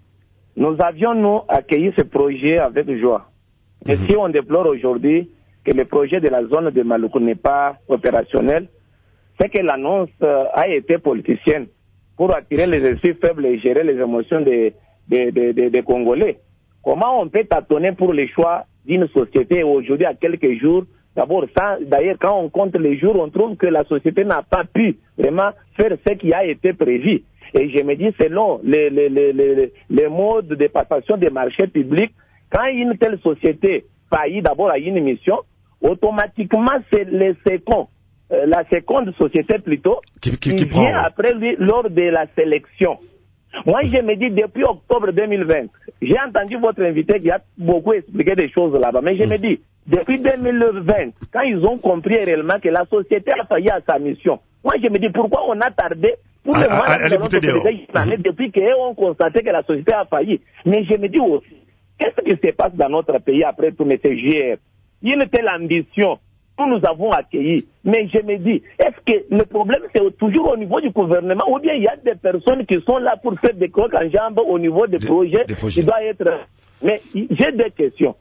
[SPEAKER 8] Nous avions, nous, accueilli ce projet avec joie. Mais mm-hmm. si on déplore aujourd'hui que le projet de la zone de Maluku n'est pas opérationnel, c'est que l'annonce euh, a été politicienne pour attirer les esprits faibles et gérer les émotions des, des, des, des, des Congolais. Comment on peut tâtonner pour le choix d'une société aujourd'hui à quelques jours? D'abord, ça, d'ailleurs, quand on compte les jours, on trouve que la société n'a pas pu vraiment faire ce qui a été prévu. Et je me dis, selon les, les, les, les, les modes de passation des marchés publics, quand une telle société faillit d'abord à une mission, automatiquement, c'est les seconds, euh, la seconde société plutôt, qui, qui, qui, qui vient prend, après lui lors de la sélection. Moi, je me dis, depuis octobre deux mille vingt, j'ai entendu votre invité qui a beaucoup expliqué des choses là-bas, mais je me dis, depuis deux mille vingt, quand ils ont compris réellement que la société a failli à sa mission, moi je me dis pourquoi on a tardé pour le moment de notre depuis qu'on constatait que la société a failli. Mais je me dis aussi, qu'est-ce qui se passe dans notre pays après tout, M. G R? Une telle ambition, nous nous avons accueilli. Mais je me dis, est-ce que le problème c'est toujours au niveau du gouvernement ou bien il y a des personnes qui sont là pour faire des crocs en jambes au niveau des, des projets, des projets qui doivent être... Mais j'ai des questions.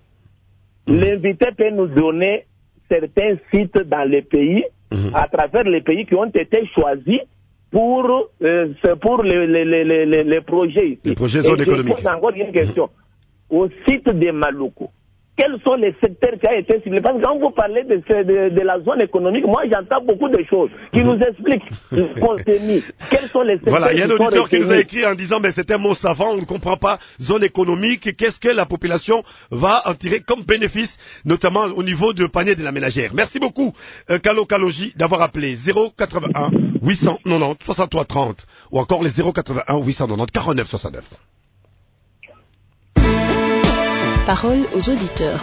[SPEAKER 8] L'invité peut nous donner certains sites dans les pays, mmh. à travers les pays qui ont été choisis pour, euh, pour les, les, les, les, les projets ici.
[SPEAKER 3] Les projets zones économiques.
[SPEAKER 8] Je pose encore une question. Mmh. Au site de Maluku, quels sont les secteurs qui ont été ciblés? Parce que quand vous parlez de, de, de la zone économique, moi j'entends beaucoup de choses qui mmh. nous expliquent le contenu. Quels sont les secteurs?
[SPEAKER 3] Voilà, il y a un auditeur qui nous a écrit en disant, mais c'est un mot savant, on ne comprend pas zone économique, qu'est-ce que la population va en tirer comme bénéfice, notamment au niveau du panier de la ménagère. Merci beaucoup, euh, Kalo Kaloji, d'avoir appelé zéro quatre-vingt-un huit cent quatre-vingt-dix soixante-trois trente ou encore les zéro quatre-vingt-un huit cent quatre-vingt-dix quarante-neuf soixante-neuf.
[SPEAKER 6] Parole aux auditeurs.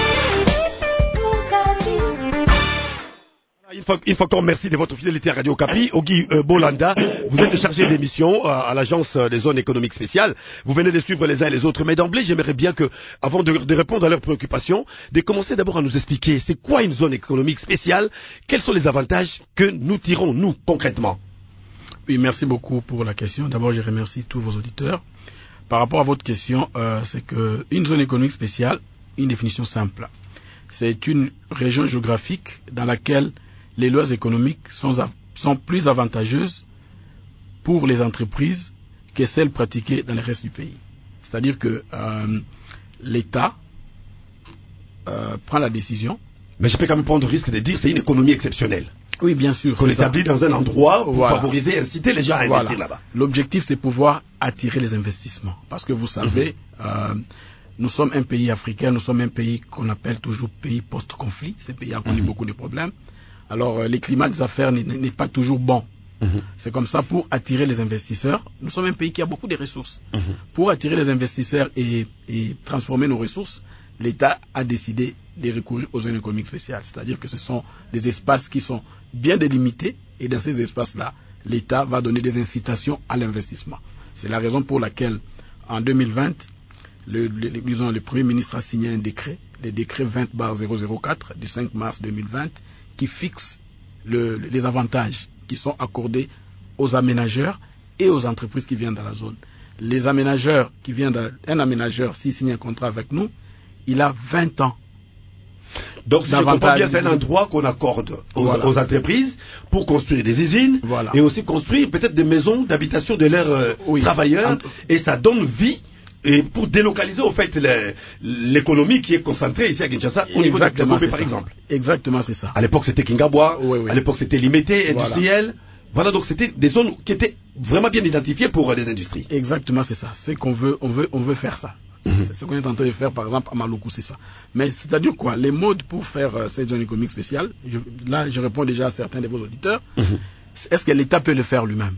[SPEAKER 3] Une fois, une fois encore, merci de votre fidélité à Radio Kapi. Ogi euh, Bolanda, vous êtes chargé d'émission euh, à l'agence des zones économiques spéciales. Vous venez de suivre les uns et les autres. Mais d'emblée, j'aimerais bien que, avant de, de répondre à leurs préoccupations, de commencer d'abord à nous expliquer c'est quoi une zone économique spéciale, quels sont les avantages que nous tirons, nous, concrètement.
[SPEAKER 5] Oui, merci beaucoup pour la question. D'abord, je remercie tous vos auditeurs. Par rapport à votre question, euh, c'est que une zone économique spéciale, une définition simple. C'est une région géographique dans laquelle les lois économiques sont, sont plus avantageuses pour les entreprises que celles pratiquées dans le reste du pays. C'est-à-dire que euh, l'État euh, prend la décision.
[SPEAKER 3] Mais je peux quand même prendre le risque de dire que c'est une économie exceptionnelle.
[SPEAKER 5] Oui, bien sûr.
[SPEAKER 3] Qu'on établit dans un endroit pour
[SPEAKER 5] voilà.
[SPEAKER 3] favoriser, inciter les gens à
[SPEAKER 5] voilà.
[SPEAKER 3] investir là-bas.
[SPEAKER 5] L'objectif, c'est pouvoir attirer les investissements. Parce que vous savez, mmh. euh, nous sommes un pays africain, nous sommes un pays qu'on appelle toujours pays post-conflit. Ce pays a connu mmh. beaucoup de problèmes. Alors, euh, le climat des affaires n'est pas toujours bon. Mmh. C'est comme ça, pour attirer les investisseurs, nous sommes un pays qui a beaucoup de ressources. Mmh. Pour attirer les investisseurs et, et transformer nos ressources, l'État a décidé de recourir aux zones économiques spéciales. C'est-à-dire que ce sont des espaces qui sont bien délimités et dans ces espaces-là, l'État va donner des incitations à l'investissement. C'est la raison pour laquelle, en deux mille vingt, le, le, disons, le Premier ministre a signé un décret, le décret vingt barre zéro zéro quatre du cinq mars deux mille vingt, qui fixe le, les avantages qui sont accordés aux aménageurs et aux entreprises qui viennent dans la zone. Les aménageurs qui viennent, dans, un aménageur, s'il signe un contrat avec nous, il a vingt ans.
[SPEAKER 3] Donc, si je comprends bien, c'est un endroit qu'on accorde aux, voilà. aux entreprises pour construire des usines voilà. et aussi construire peut-être des maisons d'habitation de leurs euh, oui, travailleurs. Et ça donne vie et pour délocaliser au fait l'économie qui est concentrée ici à Kinshasa au niveau de Djabombe par exemple.
[SPEAKER 5] Exactement, c'est ça.
[SPEAKER 3] À l'époque, c'était Kingabwa.
[SPEAKER 5] Oui, oui.
[SPEAKER 3] À l'époque, c'était Limité, industriel. Voilà. Voilà, donc c'était des zones qui étaient vraiment bien identifiées pour euh, les industries.
[SPEAKER 5] Exactement, c'est ça. C'est qu'on veut, on veut, on veut faire ça. Mmh. C'est ce qu'on est en train de faire, par exemple, à Maluku, c'est ça. Mais c'est-à-dire quoi? Les modes pour faire euh, cette zone économique spéciale, je, là, je réponds déjà à certains de vos auditeurs. Mmh. Est-ce que l'État peut le faire lui-même?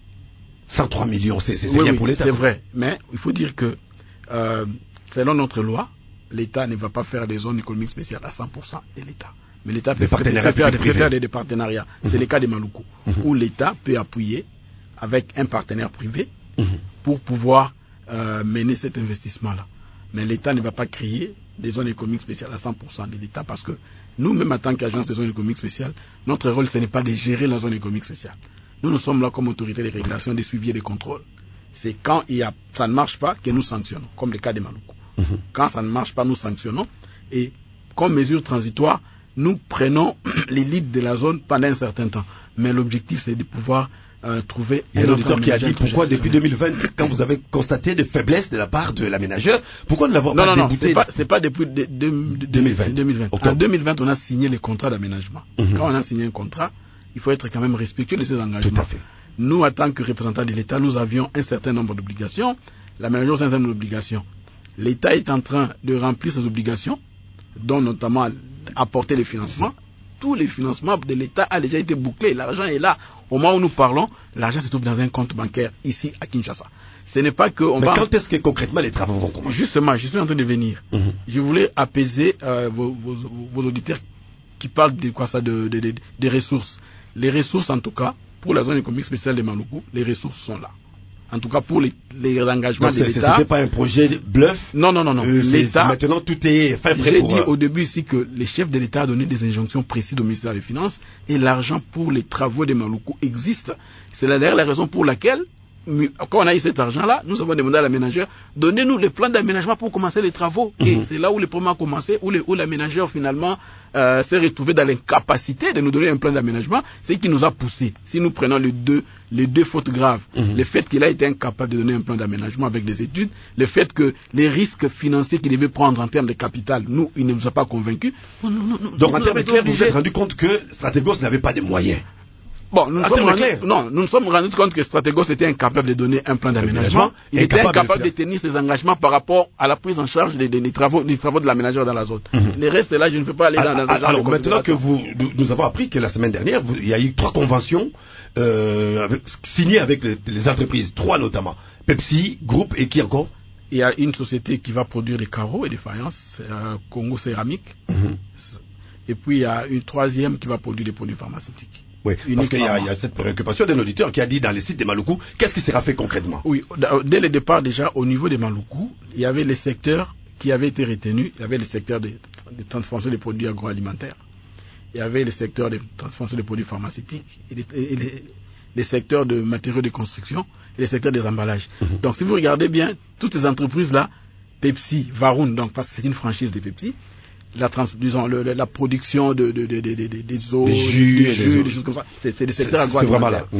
[SPEAKER 3] cent trois millions, c'est oui, rien
[SPEAKER 5] oui,
[SPEAKER 3] pour l'État.
[SPEAKER 5] C'est vrai, mais il faut dire que, euh, selon notre loi, l'État ne va pas faire des zones économiques spéciales à cent pour cent de l'État. Mais l'État peut, peut, peut, peut faire, peut faire des, des partenariats. Mmh. C'est le cas de Maluku, mmh. où l'État peut appuyer avec un partenaire privé mmh. pour pouvoir euh, mener cet investissement-là. Mais l'État ne va pas créer des zones économiques spéciales à cent pour cent de l'État parce que nous, même en tant qu'agence de zone économique spéciale, notre rôle, ce n'est pas de gérer la zone économique spéciale. Nous, nous sommes là comme autorité de régulation, de suivi et de contrôle. C'est quand il y a, ça ne marche pas que nous sanctionnons, comme le cas de Maluku. Mmh. Quand ça ne marche pas, nous sanctionnons. Et comme mesure transitoire, nous prenons les leads de la zone pendant un certain temps. Mais l'objectif, c'est de pouvoir euh, trouver...
[SPEAKER 3] Il y a un auditeur qui a dit pourquoi depuis deux mille vingt, quand vous avez constaté des faiblesses de la part de l'aménageur, pourquoi ne l'avoir pas
[SPEAKER 5] débouté? Non, non,
[SPEAKER 3] c'est
[SPEAKER 5] pas, c'est pas depuis de, de, de,
[SPEAKER 3] deux mille vingt.
[SPEAKER 5] deux mille vingt. En deux mille vingt, on a signé les contrats d'aménagement. Mm-hmm. Quand on a signé un contrat, il faut être quand même respectueux de ces engagements.
[SPEAKER 3] Tout à fait.
[SPEAKER 5] Nous, en tant que représentants de l'État, nous avions un certain nombre d'obligations. L'aménageur a un certain nombre d'obligations. L'État est en train de remplir ses obligations, dont notamment apporter les financements. Tous les financements de l'État a déjà été bouclés. L'argent est là. Au moment où nous parlons, l'argent se trouve dans un compte bancaire ici à Kinshasa. Ce n'est pas que on
[SPEAKER 3] Mais
[SPEAKER 5] va...
[SPEAKER 3] quand est-ce que concrètement les travaux vont commencer?
[SPEAKER 5] Justement, je suis en train de venir. Mm-hmm. Je voulais apaiser euh, vos, vos, vos auditeurs qui parlent de quoi ça, de, de, de, des ressources. Les ressources, en tout cas, pour la zone économique spéciale de Maluku, les ressources sont là. En tout cas, pour les, les engagements
[SPEAKER 3] Donc
[SPEAKER 5] de l'État.
[SPEAKER 3] C'était pas un projet bluff.
[SPEAKER 5] Non, non, non, non.
[SPEAKER 3] Euh, L'État. Maintenant, tout est fait prêt
[SPEAKER 5] J'ai
[SPEAKER 3] pour...
[SPEAKER 5] dit au début ici que les chefs de l'État a donné des injonctions précises au ministère des Finances et l'argent pour les travaux de Maluku existe. C'est d'ailleurs la raison pour laquelle, quand on a eu cet argent-là, nous avons demandé à l'aménageur, donnez-nous les plans d'aménagement pour commencer les travaux. Mm-hmm. Et c'est là où les problèmes ont commencé, où, où l'aménageur finalement euh, s'est retrouvé dans l'incapacité de nous donner un plan d'aménagement. C'est ce qui nous a poussé. Si nous prenons les deux, les deux fautes graves, mm-hmm. le fait qu'il a été incapable de donner un plan d'aménagement avec des études, le fait que les risques financiers qu'il devait prendre en termes de capital, nous, il ne nous a pas convaincus.
[SPEAKER 3] Nous, nous, nous, Donc en termes clairs, vous vous êtes rendu compte que Stratégos n'avait pas de moyens.
[SPEAKER 5] Bon, nous nous, sommes rendu, non, nous nous sommes rendus compte que Stratégos était incapable de donner un plan d'aménagement. Il était incapable de, de tenir ses engagements par rapport à la prise en charge des, des, des travaux, des travaux de l'aménageur dans la zone. Mm-hmm. Les restes là, je ne peux pas aller dans, dans
[SPEAKER 3] ce genre. Alors maintenant que vous, nous avons appris que la semaine dernière, vous, il y a eu trois conventions euh, avec, signées avec les, les entreprises, trois notamment, Pepsi, Groupe et qui encore?
[SPEAKER 5] Il y a une société qui va produire des carreaux et des faïences, euh, Congo Céramique. Mm-hmm. Et puis il y a une troisième qui va produire des produits pharmaceutiques.
[SPEAKER 3] Oui, parce qu'il y, y a cette préoccupation d'un auditeur qui a dit dans les sites de Maluku, qu'est-ce qui sera fait concrètement?
[SPEAKER 5] Oui, dès le départ déjà, au niveau de Maluku, il y avait les secteurs qui avaient été retenus. Il y avait le secteur de, de transformation des produits agroalimentaires. Il y avait le secteur de transformation des produits pharmaceutiques et, les, et les, les secteurs de matériaux de construction et les secteurs des emballages. Mm-hmm. Donc si vous regardez bien, toutes ces entreprises-là, Pepsi, Varun, donc parce que c'est une franchise de Pepsi, la, trans, disons, le, la production de, de, de, de, de, de, des eaux,
[SPEAKER 3] des jus,
[SPEAKER 5] des, jus, des choses comme ça. C'est, c'est des secteurs agroalimentaires.
[SPEAKER 3] C'est vraiment là.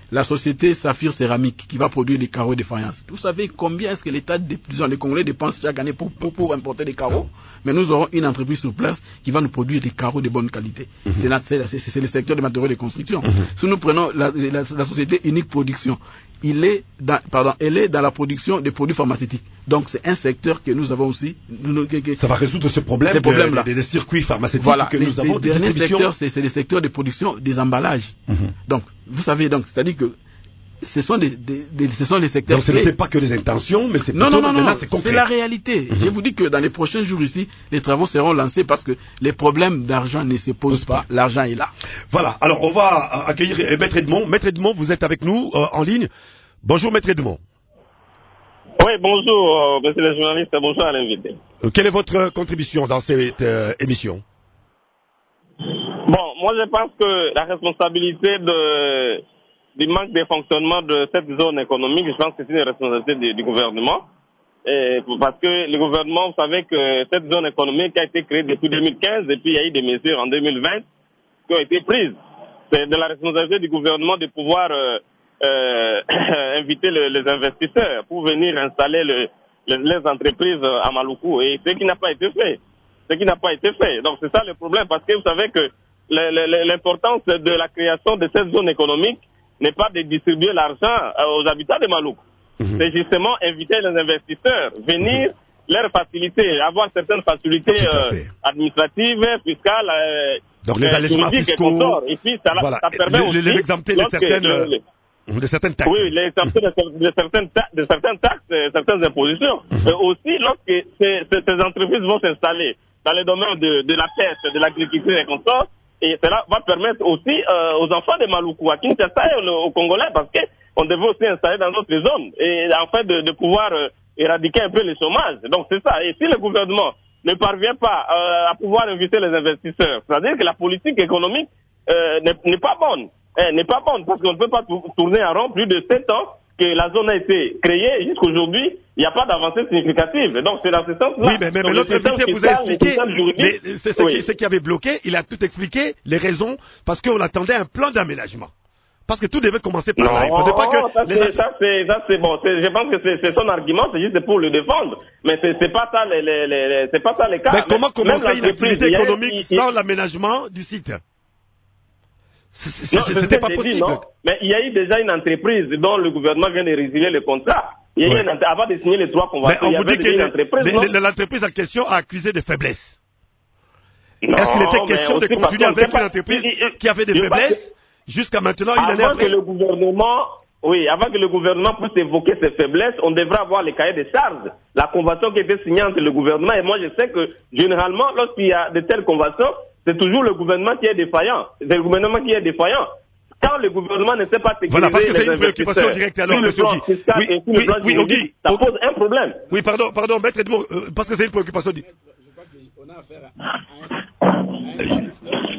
[SPEAKER 5] la société Saphir Céramique qui va produire des carreaux et des faïences. Vous savez combien est-ce que l'État, disons, les Congolais dépensent chaque année pour, pour, pour importer des carreaux? Mais nous aurons une entreprise sur place qui va nous produire des carreaux de bonne qualité. Mm-hmm. C'est, la, c'est, c'est, c'est le secteur des matériaux de construction. Mm-hmm. Si nous prenons la, la, la société Unique Production, il est dans, pardon, elle est dans la production des produits pharmaceutiques. Donc c'est un secteur que nous avons aussi. Nous, que, que,
[SPEAKER 3] ça va résoudre ce problème de, de, des, des circuits pharmaceutiques
[SPEAKER 5] voilà,
[SPEAKER 3] que
[SPEAKER 5] les,
[SPEAKER 3] nous avons.
[SPEAKER 5] Le dernier secteur, c'est, c'est le secteur de production des emballages. Mm-hmm. Donc, vous savez, donc, c'est-à-dire que ce sont des, des, des ce sont les secteurs.
[SPEAKER 3] Donc, ce n'était pas que des intentions, mais c'est plutôt
[SPEAKER 5] non, non, non, non,
[SPEAKER 3] c'est concret.
[SPEAKER 5] C'est la réalité. Mm-hmm. Je vous dis que dans les prochains jours ici, les travaux seront lancés parce que les problèmes d'argent ne se posent pas. L'argent est là.
[SPEAKER 3] Voilà. Alors, on va accueillir Maître Edmond. Maître Edmond, vous êtes avec nous euh, en ligne. Bonjour, Maître Edmond.
[SPEAKER 13] Oui, bonjour, euh, monsieur le journaliste, bonjour à l'invité.
[SPEAKER 3] Euh, quelle est votre contribution dans cette euh, émission?
[SPEAKER 13] Bon, moi je pense que la responsabilité de, du manque de fonctionnement de cette zone économique, je pense que c'est une responsabilité du, du gouvernement. Et parce que le gouvernement, vous savez que cette zone économique a été créée depuis deux mille quinze et puis il y a eu des mesures en deux mille vingt qui ont été prises. C'est de la responsabilité du gouvernement de pouvoir euh, euh, inviter le, les investisseurs pour venir installer le, les, les entreprises à Maluku. Et ce qui n'a pas été fait. Ce qui n'a pas été fait. Donc c'est ça le problème, parce que vous savez que l'importance de la création de cette zone économique n'est pas de distribuer l'argent aux habitants de Maluku. Mmh. C'est justement inviter les investisseurs, venir mmh. leur faciliter, avoir certaines facilités euh, administratives, fiscales, euh,
[SPEAKER 3] donc les allégements fiscaux,
[SPEAKER 13] et, et puis ça,
[SPEAKER 3] voilà.
[SPEAKER 13] ça permet
[SPEAKER 3] les,
[SPEAKER 13] aussi
[SPEAKER 3] les exempter de certaines,
[SPEAKER 13] le,
[SPEAKER 3] le, de certaines taxes.
[SPEAKER 13] Oui, les exempter de, de, certaines, ta, de certaines taxes, de certaines impositions. Mmh. Et aussi, lorsque ces, ces entreprises vont s'installer dans les domaines de, de la pêche, de l'agriculture et consorts, et cela va permettre aussi euh, aux enfants de Maluku, à Kinshasa et aux Congolais, parce qu'on devait aussi installer dans d'autres zones, et en fait de, de pouvoir euh, éradiquer un peu le chômage. Donc c'est ça. Et si le gouvernement ne parvient pas euh, à pouvoir inviter les investisseurs, c'est-à-dire que la politique économique euh, n'est, n'est pas bonne, eh, n'est pas bonne, parce qu'on ne peut pas tourner en rond plus de sept ans que la zone a été créée, jusqu'aujourd'hui, il n'y a pas d'avancée significative. Donc, c'est dans ce sens-là.
[SPEAKER 3] Oui, mais, mais, mais l'autre invité vous a expliqué, mais c'est ce, oui. qui, ce qui avait bloqué, il a tout expliqué, les raisons, parce qu'on attendait un plan d'aménagement. Parce que tout devait commencer par
[SPEAKER 13] non,
[SPEAKER 3] là. Il ne faudrait pas que
[SPEAKER 13] ça,
[SPEAKER 3] les...
[SPEAKER 13] c'est, ça, c'est, ça, c'est bon. C'est, je pense que c'est, c'est son argument, c'est juste pour le défendre. Mais c'est, c'est pas ça les, les, les, c'est pas ça les cas.
[SPEAKER 3] Mais comment commencer une activité économique il, sans il... l'aménagement du site? C'est, non, c'était pas possible. Dit, non.
[SPEAKER 13] Mais il y a eu déjà une entreprise dont le gouvernement vient de résilier le contrat. Il y a ouais. eu une, avant de signer les trois conventions,
[SPEAKER 3] mais on
[SPEAKER 13] il y
[SPEAKER 3] vous
[SPEAKER 13] avait
[SPEAKER 3] dit que
[SPEAKER 13] une
[SPEAKER 3] le,
[SPEAKER 13] entreprise.
[SPEAKER 3] Le, le, l'entreprise en question a accusé de faiblesse.
[SPEAKER 13] Non,
[SPEAKER 3] est-ce qu'il était question de continuer avec une entreprise qui avait des faiblesses jusqu'à maintenant une année après?
[SPEAKER 13] Que le gouvernement, oui, avant que le gouvernement puisse évoquer ces faiblesses, on devrait avoir les cahiers de charges. La convention qui a été signée entre le gouvernement, et moi je sais que généralement, lorsqu'il y a de telles conventions, c'est toujours le gouvernement qui est défaillant. C'est le gouvernement qui est défaillant. Quand le gouvernement ne sait pas sécuriser
[SPEAKER 3] voilà, parce que
[SPEAKER 13] les
[SPEAKER 3] c'est une préoccupation directe alors, monsieur Guy.
[SPEAKER 13] Oui, oui, oui, oui, okay. Ça okay. pose un problème.
[SPEAKER 3] Oui, pardon, pardon, maître Edmond, euh, parce que c'est une préoccupation directe. Je crois qu'on a affaire à un...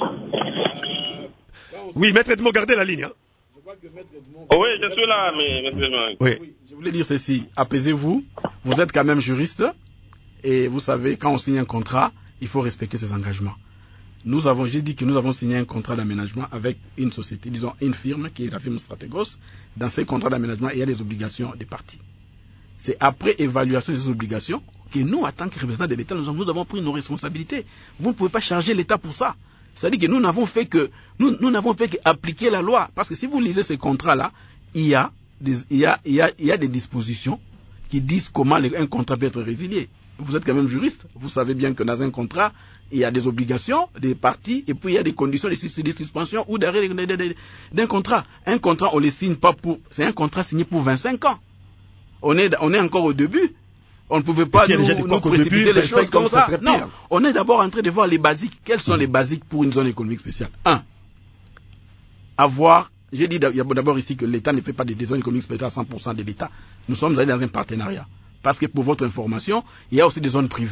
[SPEAKER 3] Oui, maître Edmond, gardez la ligne. Hein.
[SPEAKER 13] Je crois que maître Edmond... Oui, je suis là, mais monsieur Jean.
[SPEAKER 5] Oui. oui, je voulais dire ceci. Apaisez-vous. Vous êtes quand même juriste. Et vous savez, quand on signe un contrat, il faut respecter ses engagements. Nous avons, j'ai dit que nous avons signé un contrat d'aménagement avec une société, disons une firme, qui est la firme Stratégos. Dans ces contrats d'aménagement, il y a des obligations des parties. C'est après évaluation de ces obligations que nous, en tant que représentants de l'État, nous, nous avons pris nos responsabilités. Vous ne pouvez pas charger l'État pour ça. C'est-à-dire que nous n'avons fait que, nous, nous n'avons fait qu'appliquer la loi. Parce que si vous lisez ces contrats-là, il y a des, il y a, il y a, il y a des dispositions qui disent comment les, un contrat peut être résilié. Vous êtes quand même juriste. Vous savez bien que dans un contrat, il y a des obligations des parties et puis il y a des conditions de suspension ou d'arrêt d'un contrat. Un contrat, on ne le signe pas pour... C'est un contrat signé pour vingt-cinq ans. On est, on est encore au début. On ne pouvait pas nous, nous précipiter début, les choses comme ça. ça non, on est d'abord en train de voir les basiques. Quels sont mmh. les basiques pour une zone économique spéciale? Un, avoir... J'ai dit d'abord ici que l'État ne fait pas des zones économiques spéciales à cent pour cent de l'État. Nous sommes allés dans un partenariat. Parce que pour votre information, il y a aussi des zones privées.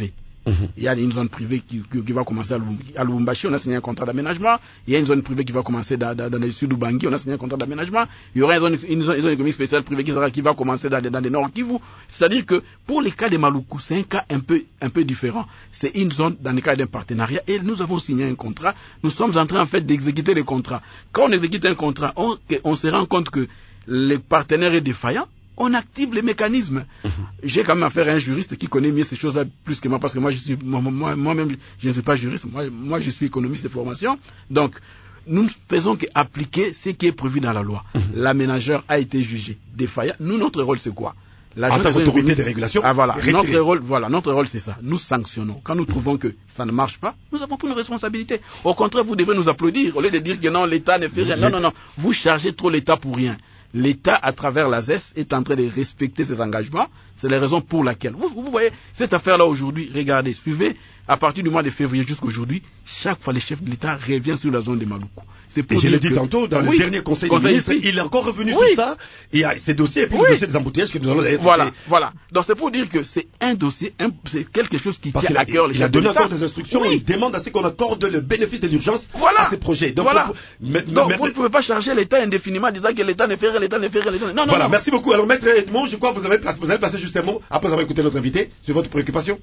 [SPEAKER 5] Mm-hmm. Il y a une zone privée qui, qui, qui va commencer à Lubumbashi, on a signé un contrat d'aménagement. Il y a une zone privée qui va commencer dans, dans, dans le sud d'Ubangi, on a signé un contrat d'aménagement. Il y aura une zone, une zone, une zone économique spéciale privée qui, sera, qui va commencer dans, dans le nord Kivu. C'est-à-dire que pour les cas de Maluku, c'est un cas un peu, un peu différent. C'est une zone dans le cadre d'un partenariat et nous avons signé un contrat. Nous sommes en train en fait d'exécuter les contrats. Quand on exécute un contrat, on, on se rend compte que les partenaires est défaillant, on active les mécanismes. Mmh. J'ai quand même affaire à un juriste qui connaît mieux ces choses-là plus que moi, parce que moi, je suis, moi, moi, moi-même, je ne suis pas juriste, moi, moi, je suis économiste de formation. Donc, nous ne faisons qu'appliquer ce qui est prévu dans la loi. Mmh. L'aménageur a été jugé défaillant. Nous, notre rôle, c'est quoi?
[SPEAKER 3] En tant qu'autorité de régulation,
[SPEAKER 5] ah, voilà. Notre rôle, voilà, notre rôle, c'est ça. Nous sanctionnons. Quand nous trouvons que ça ne marche pas, nous avons pris une responsabilité. Au contraire, vous devez nous applaudir. Au lieu de dire que non, l'État ne fait rien. Non, non, non. Vous chargez trop l'État pour rien. L'État, à travers la Z E S, est en train de respecter ses engagements. C'est la raison pour laquelle. Vous, vous voyez, cette affaire-là aujourd'hui, regardez, suivez, à partir du mois de février jusqu'à aujourd'hui, chaque fois le chef de l'État revient sur la zone de Maluku.
[SPEAKER 3] C'est pour et je l'ai dit que... tantôt, dans oui, le dernier conseil, conseil des ministres, ici. Il est encore revenu oui. sur ça. Il y a ces dossiers, et puis oui. le dossier des embouteillages que nous allons avoir.
[SPEAKER 5] Voilà, voilà. Donc c'est pour dire que c'est un dossier, un, c'est quelque chose qui Parce tient à cœur les chefs de l'État.
[SPEAKER 3] Il a donné encore des instructions, oui. il demande à ce qu'on accorde le bénéfice de l'urgence
[SPEAKER 5] voilà.
[SPEAKER 3] à ces projets. Donc,
[SPEAKER 5] voilà.
[SPEAKER 3] vous,
[SPEAKER 5] mais, Donc mais, vous ne pouvez pas charger l'État indéfiniment en disant que l'État ne fait rien, l'État ne fait rien. Non, non,
[SPEAKER 3] voilà,
[SPEAKER 5] non.
[SPEAKER 3] Merci beaucoup. Alors, Maître Edmond, je crois que vous avez placé, vous avez placé juste un mot, après avoir écouté notre invité, sur votre préoccupation.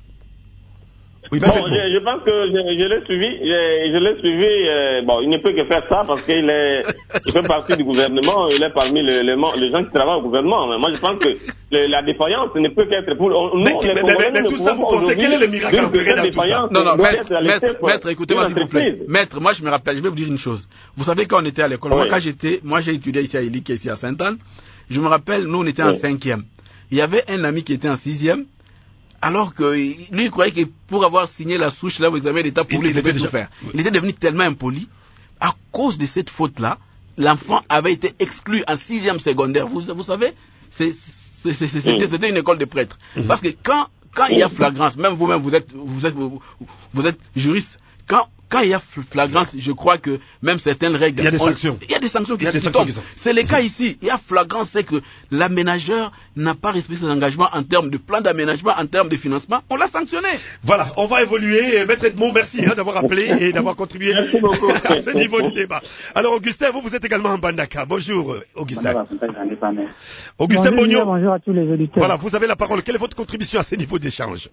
[SPEAKER 13] Oui, bon, je, je pense que je, je l'ai suivi, je, je l'ai suivi, euh, bon, il ne peut que faire ça parce qu'il est, il fait partie du gouvernement, il est parmi les, les, les gens qui travaillent au gouvernement. Mais moi, je pense que le, la défaillance ne peut qu'être pour nous,
[SPEAKER 3] mais, les mais, mais, mais tout ça, vous pensez, quel est le miracle opéré dans tout ça?
[SPEAKER 5] Non, non, maître, maître, maître écoutez-moi s'il vous plaît. Maître, moi, je me rappelle, je vais vous dire une chose. Vous savez, quand on était à l'école, oui. moi, quand j'étais, moi, j'ai étudié ici à Illique, ici à Sainte-Anne, je me rappelle, nous, on était en oui. cinquième. Il y avait un ami qui était en sixième. Alors que lui, il croyait que pour avoir signé la souche là au examen d'État, pour lui, il devait tout faire. Il était devenu tellement impoli. À cause de cette faute-là, l'enfant avait été exclu en sixième secondaire. Vous, vous savez, c'est, c'est, c'est, c'était, c'était une école de prêtres. Parce que quand, quand il y a flagrance, même vous-même, vous êtes, vous êtes, vous, vous êtes juriste, quand, quand il y a flagrance, je crois que même certaines règles...
[SPEAKER 3] Il y a des
[SPEAKER 5] on,
[SPEAKER 3] sanctions.
[SPEAKER 5] Il y a des sanctions qui,
[SPEAKER 3] qui
[SPEAKER 5] tombent.
[SPEAKER 3] Sanctions.
[SPEAKER 5] C'est le cas ici. Il y a flagrance, c'est que l'aménageur n'a pas respecté ses engagements en termes de plan d'aménagement, en termes de financement. On l'a sanctionné.
[SPEAKER 3] Voilà, on va évoluer. Maître Edmond, merci hein, d'avoir appelé et d'avoir contribué à ce niveau du débat. Alors, Augustin, vous, vous êtes également en Bandaka. Bonjour, Augustin. Augustin Bogno.
[SPEAKER 14] Bonjour à tous les auditeurs.
[SPEAKER 3] Voilà, vous avez la parole. Quelle est votre contribution à ce niveau d'échange?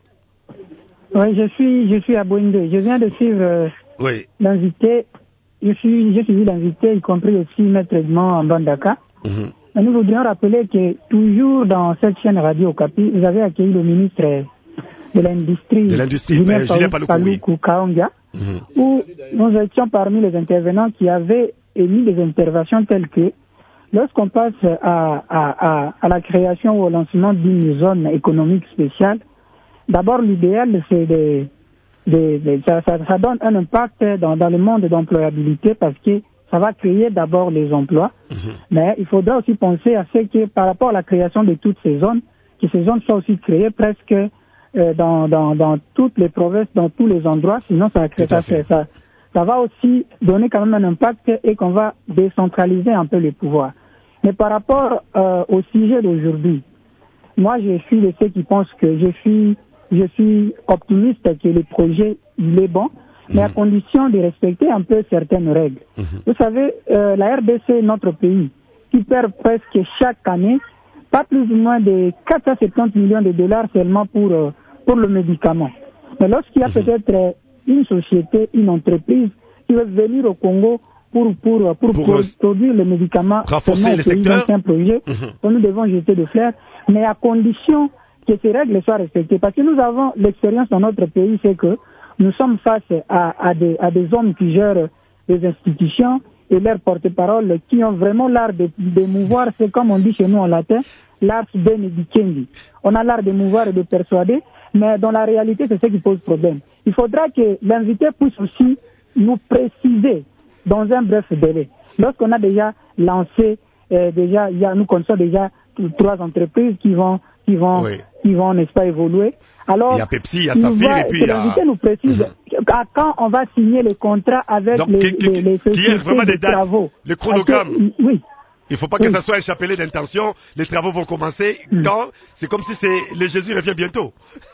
[SPEAKER 14] Oui, je suis, je suis à Bouindé. Je viens de suivre euh,
[SPEAKER 3] oui.
[SPEAKER 14] l'invité. Je suis, j'ai suivi l'invité, y compris aussi Maître Edmond en Bandaka. Mm-hmm. Et nous voudrions rappeler que toujours dans cette chaîne Radio Okapi, vous avez accueilli le ministre de l'Industrie,
[SPEAKER 3] de l'industrie Julien, euh, Julien Paluku,
[SPEAKER 14] Paluku oui. Kaongia, mm-hmm. où nous étions parmi les intervenants qui avaient émis des interventions telles que lorsqu'on passe à, à, à, à la création ou au lancement d'une zone économique spéciale, d'abord, l'idéal, c'est de, de, de ça, ça, ça donne un impact dans, dans le monde d'employabilité parce que ça va créer d'abord les emplois. Mmh. Mais il faudra aussi penser à ce que par rapport à la création de toutes ces zones, que ces zones soient aussi créées presque euh, dans, dans, dans toutes les provinces, dans tous les endroits. Sinon, ça, ça, ça, ça, ça va aussi donner quand même un impact et qu'on va décentraliser un peu les pouvoirs. Mais par rapport euh, au sujet d'aujourd'hui, moi, je suis de ceux qui pensent que je suis Je suis optimiste que le projet, il est bon, mais mmh. à condition de respecter un peu certaines règles. Mmh. Vous savez, euh, la R D C est notre pays qui perd presque chaque année pas plus ou moins de quatre cent soixante-dix millions de dollars seulement pour, euh, pour le médicament. Mais lorsqu'il y a mmh. peut-être une société, une entreprise qui veut venir au Congo pour, pour, pour, pour, pour produire le médicament,
[SPEAKER 3] renforcer le secteur,
[SPEAKER 14] c'est un projet mmh. nous devons jeter de fleurs, mais à condition que ces règles soient respectées. Parce que nous avons l'expérience dans notre pays, c'est que nous sommes face à, à, des, à des hommes qui gèrent des institutions et leurs porte-parole qui ont vraiment l'art de, de mouvoir, c'est comme on dit chez nous en latin, l'art benedictendi. On a l'art de mouvoir et de persuader, mais dans la réalité, c'est ce qui pose problème. Il faudra que l'invité puisse aussi nous préciser dans un bref délai. Lorsqu'on a déjà lancé, euh, déjà, il y a, nous connaissons déjà trois entreprises qui vont qui vont, oui. qui vont, n'est-ce pas, évoluer. Alors,
[SPEAKER 3] il y a Pepsi, il y a Saphir, et puis il y a...
[SPEAKER 14] L'invité nous précise mm-hmm. à quand on va signer les contrats avec
[SPEAKER 3] Donc,
[SPEAKER 14] les,
[SPEAKER 3] qui,
[SPEAKER 14] les, les
[SPEAKER 3] sociétés de vraiment des dates,
[SPEAKER 14] travaux.
[SPEAKER 3] Le chronogramme.
[SPEAKER 14] Que, oui.
[SPEAKER 3] Il ne faut pas oui. que ça soit un chapelet d'intention. Les travaux vont commencer. Mm. Quand c'est comme si c'est le Jésus revient bientôt.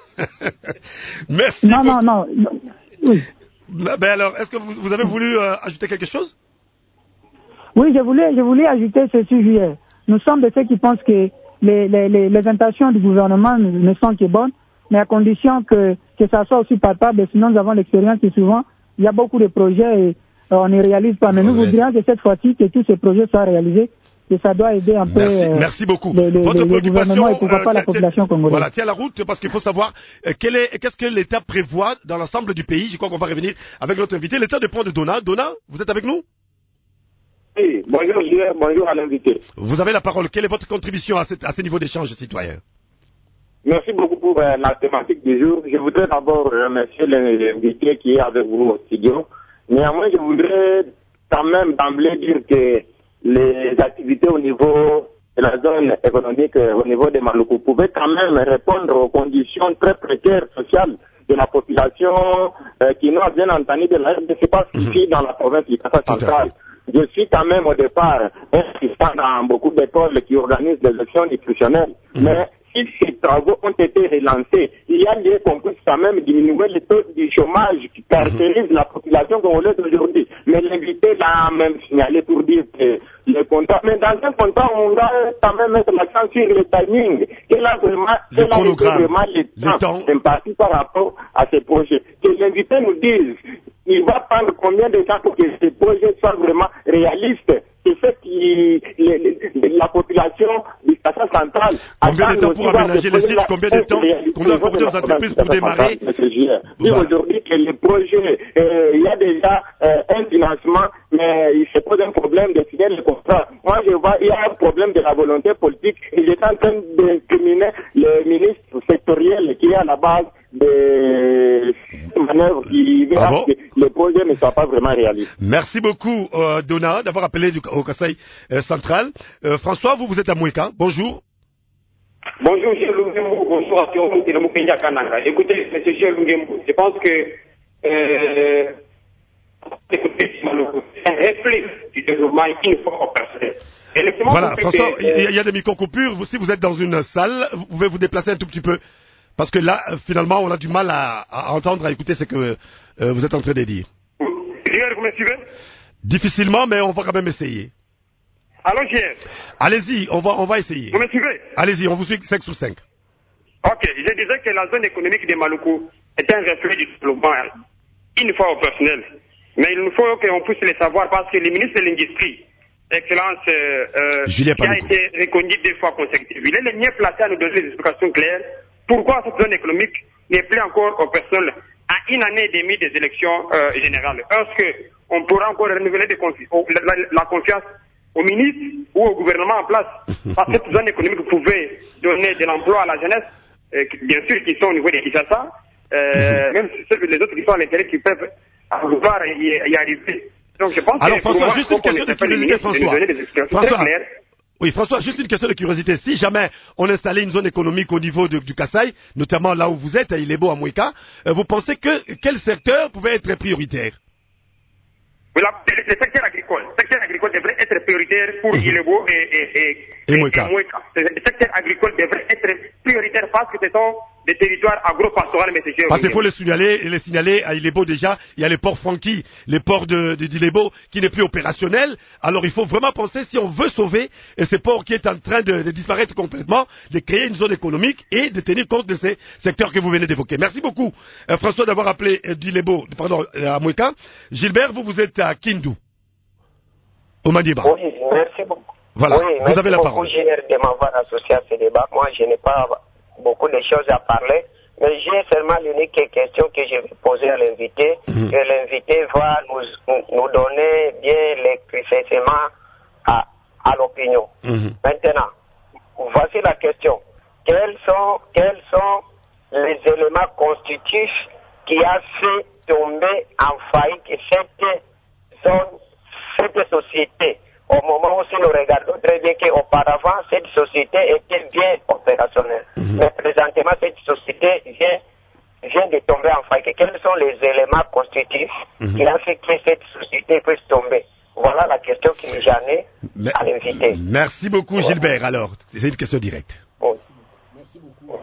[SPEAKER 3] Merci.
[SPEAKER 14] Non, non, non, non. Oui.
[SPEAKER 3] Ben alors, est-ce que vous, vous avez voulu euh, ajouter quelque chose?
[SPEAKER 14] Oui, je voulais, je voulais ajouter ce sujet. Nous sommes de ceux qui pensent que les, les, les, les intentions du gouvernement ne sont que bonnes, mais à condition que, que ça soit aussi palpable. Sinon, nous avons l'expérience que souvent, il y a beaucoup de projets et euh, on ne réalise pas. Mais nous voudrions que cette fois-ci, que tous ces projets soient réalisés. Et ça doit aider un peu.
[SPEAKER 3] Merci,
[SPEAKER 14] euh,
[SPEAKER 3] merci beaucoup.
[SPEAKER 14] Le, le,
[SPEAKER 3] Votre
[SPEAKER 14] le,
[SPEAKER 3] préoccupation,
[SPEAKER 14] et pourquoi pas
[SPEAKER 3] euh,
[SPEAKER 14] la population congolaise.
[SPEAKER 3] Voilà, tiens la route parce qu'il faut savoir euh, quel est, qu'est-ce que l'État prévoit dans l'ensemble du pays. Je crois qu'on va revenir avec notre invité. L'État dépend de Dona. Dona, vous êtes avec nous?
[SPEAKER 9] Oui, bonjour, bonjour à l'invité.
[SPEAKER 3] Vous avez la parole. Quelle est votre contribution à, cette, à ce niveau d'échange citoyen?
[SPEAKER 9] Merci beaucoup pour euh, la thématique du jour. Je voudrais d'abord remercier l'invité qui est avec vous au studio. Néanmoins, je voudrais quand même d'emblée dire que les activités au niveau de la zone économique, au niveau des Maluku, pouvaient quand même répondre aux conditions très précaires sociales de la population euh, qui nous a bien entendu de la R D C, pas ici dans la province du Kassa central. Je suis quand même au départ insistant dans beaucoup d'écoles qui organisent des élections nutritionnelles, mmh. mais si ces travaux ont été relancés, il y a lieu qu'on puisse quand même diminuer le taux du chômage qui caractérise mmh. la population congolaise aujourd'hui. Mais l'invité l'a même signalé pour dire que le contrat, mais dans un contrat, on va quand même mettre l'accent sur le timing. Quel a vraiment, quel a été vraiment le temps imparti par rapport à ces projets. Que l'invité nous dise, il va prendre combien de temps pour que ces projets soient vraiment réalistes. C'est ce qui, les, les, la population du Kassa central.
[SPEAKER 3] Combien de temps pour aménager les sites, combien de temps qu'on doit accorder aux entreprises pour démarrer?
[SPEAKER 9] Et aujourd'hui, que les projets, euh, il y a déjà euh, un financement, mais il se pose un problème de signer le contrat. Moi, je vois, il y a un problème de la volonté politique. Il est en train d'incriminer le ministre sectoriel qui est à la base des manœuvres qui veulent ah bon? que les projets ne soient pas vraiment réalistes.
[SPEAKER 3] Merci beaucoup, euh, Dona, d'avoir appelé du, au Kasaï euh, central. Euh, François, vous, vous êtes à Mouika. Bonjour.
[SPEAKER 15] Bonjour, M. Lungembo. Bonjour à Théo Moukénia Kananga. Écoutez, M. Lungembo, je pense que euh, c'est un réflexe du développement une fois opérationnel.
[SPEAKER 3] Voilà, François, il que, y, y a des micro-coupures. Vous, si vous êtes dans une salle, vous pouvez vous déplacer un tout petit peu. Parce que là, finalement, on a du mal à, à entendre, à écouter ce que euh, vous êtes en train de dire.
[SPEAKER 15] Vous me suivez?
[SPEAKER 3] Difficilement, mais on va quand même essayer.
[SPEAKER 15] Allô, J R?
[SPEAKER 3] Allez-y, on va, on va essayer.
[SPEAKER 15] Vous me suivez?
[SPEAKER 3] Allez-y, on vous suit cinq sur cinq.
[SPEAKER 15] Ok, je disais que la zone économique des Maluku est un reflet du développement, une fois opérationnel. Mais il nous faut qu'on puisse le savoir parce que le ministre de l'Industrie, Excellence, euh, euh, qui a été reconnu deux fois consécutivement, il est le mieux placé à nous donner des explications claires. Pourquoi cette zone économique n'est plus encore opérationnelle à une année et demie des élections euh, générales? Est-ce qu'on pourra encore renouveler des confi la, la, la confiance au ministre ou au gouvernement en place? Parce que cette zone économique pouvait donner de l'emploi à la jeunesse, euh, bien sûr, qui sont au niveau des Kinshasa, euh, même les autres qui sont à l'intérieur qui peuvent vouloir y, y arriver. Donc je pense
[SPEAKER 3] Alors
[SPEAKER 15] que
[SPEAKER 3] François, moi, juste une question de curiosité, François. François. Oui, François, juste une question de curiosité. Si jamais on installait une zone économique au niveau de, du Kasaï, notamment là où vous êtes, à Ilebo, à Mouika, euh, vous pensez que quel secteur pouvait être prioritaire?
[SPEAKER 15] Oui, la, le, le secteur agricole. Le secteur agricole devrait être prioritaire pour mmh. Ilebo et, et, et,
[SPEAKER 3] et, et Mouika.
[SPEAKER 15] Le secteur agricole devrait être prioritaire parce que ce sont des territoires agro-pastoraux, mais c'est
[SPEAKER 3] Parce qu'il faut les signaler, les signaler à Ilebo déjà, il y a les ports Franky, les ports de, de d'Ilebo qui n'est plus opérationnel. Alors il faut vraiment penser, si on veut sauver et ces ports qui est en train de, de disparaître complètement, de créer une zone économique et de tenir compte de ces secteurs que vous venez d'évoquer. Merci beaucoup, euh, François, d'avoir appelé euh, d'Ilebo, pardon, euh, à Mouika. Gilbert, vous, vous êtes à Kindu, au Maniba.
[SPEAKER 9] Oui, merci beaucoup.
[SPEAKER 3] Voilà,
[SPEAKER 9] oui,
[SPEAKER 3] vous avez la parole.
[SPEAKER 9] Merci beaucoup, de m'avoir associé à ce débat. Moi, je n'ai pas beaucoup de choses à parler, mais j'ai seulement l'unique question que je vais poser à l'invité, mmh. que l'invité va nous, nous donner bien l'éclaircissement à, à l'opinion. Mmh. Maintenant, voici la question. Quels sont, quels sont les éléments constitutifs qui a fait tomber en faillite cette zone, cette société? Au moment où nous regardons très bien qu'auparavant, cette société était bien opérationnelle. Mmh. Mais présentement, cette société vient, vient de tomber en faillite. Quels sont les éléments constitutifs mmh. qui ont fait que cette société puisse tomber? Voilà la question que j'en ai à l'invité.
[SPEAKER 3] Merci beaucoup, Gilbert. Alors, c'est une question directe.
[SPEAKER 9] Bon.
[SPEAKER 5] Merci beaucoup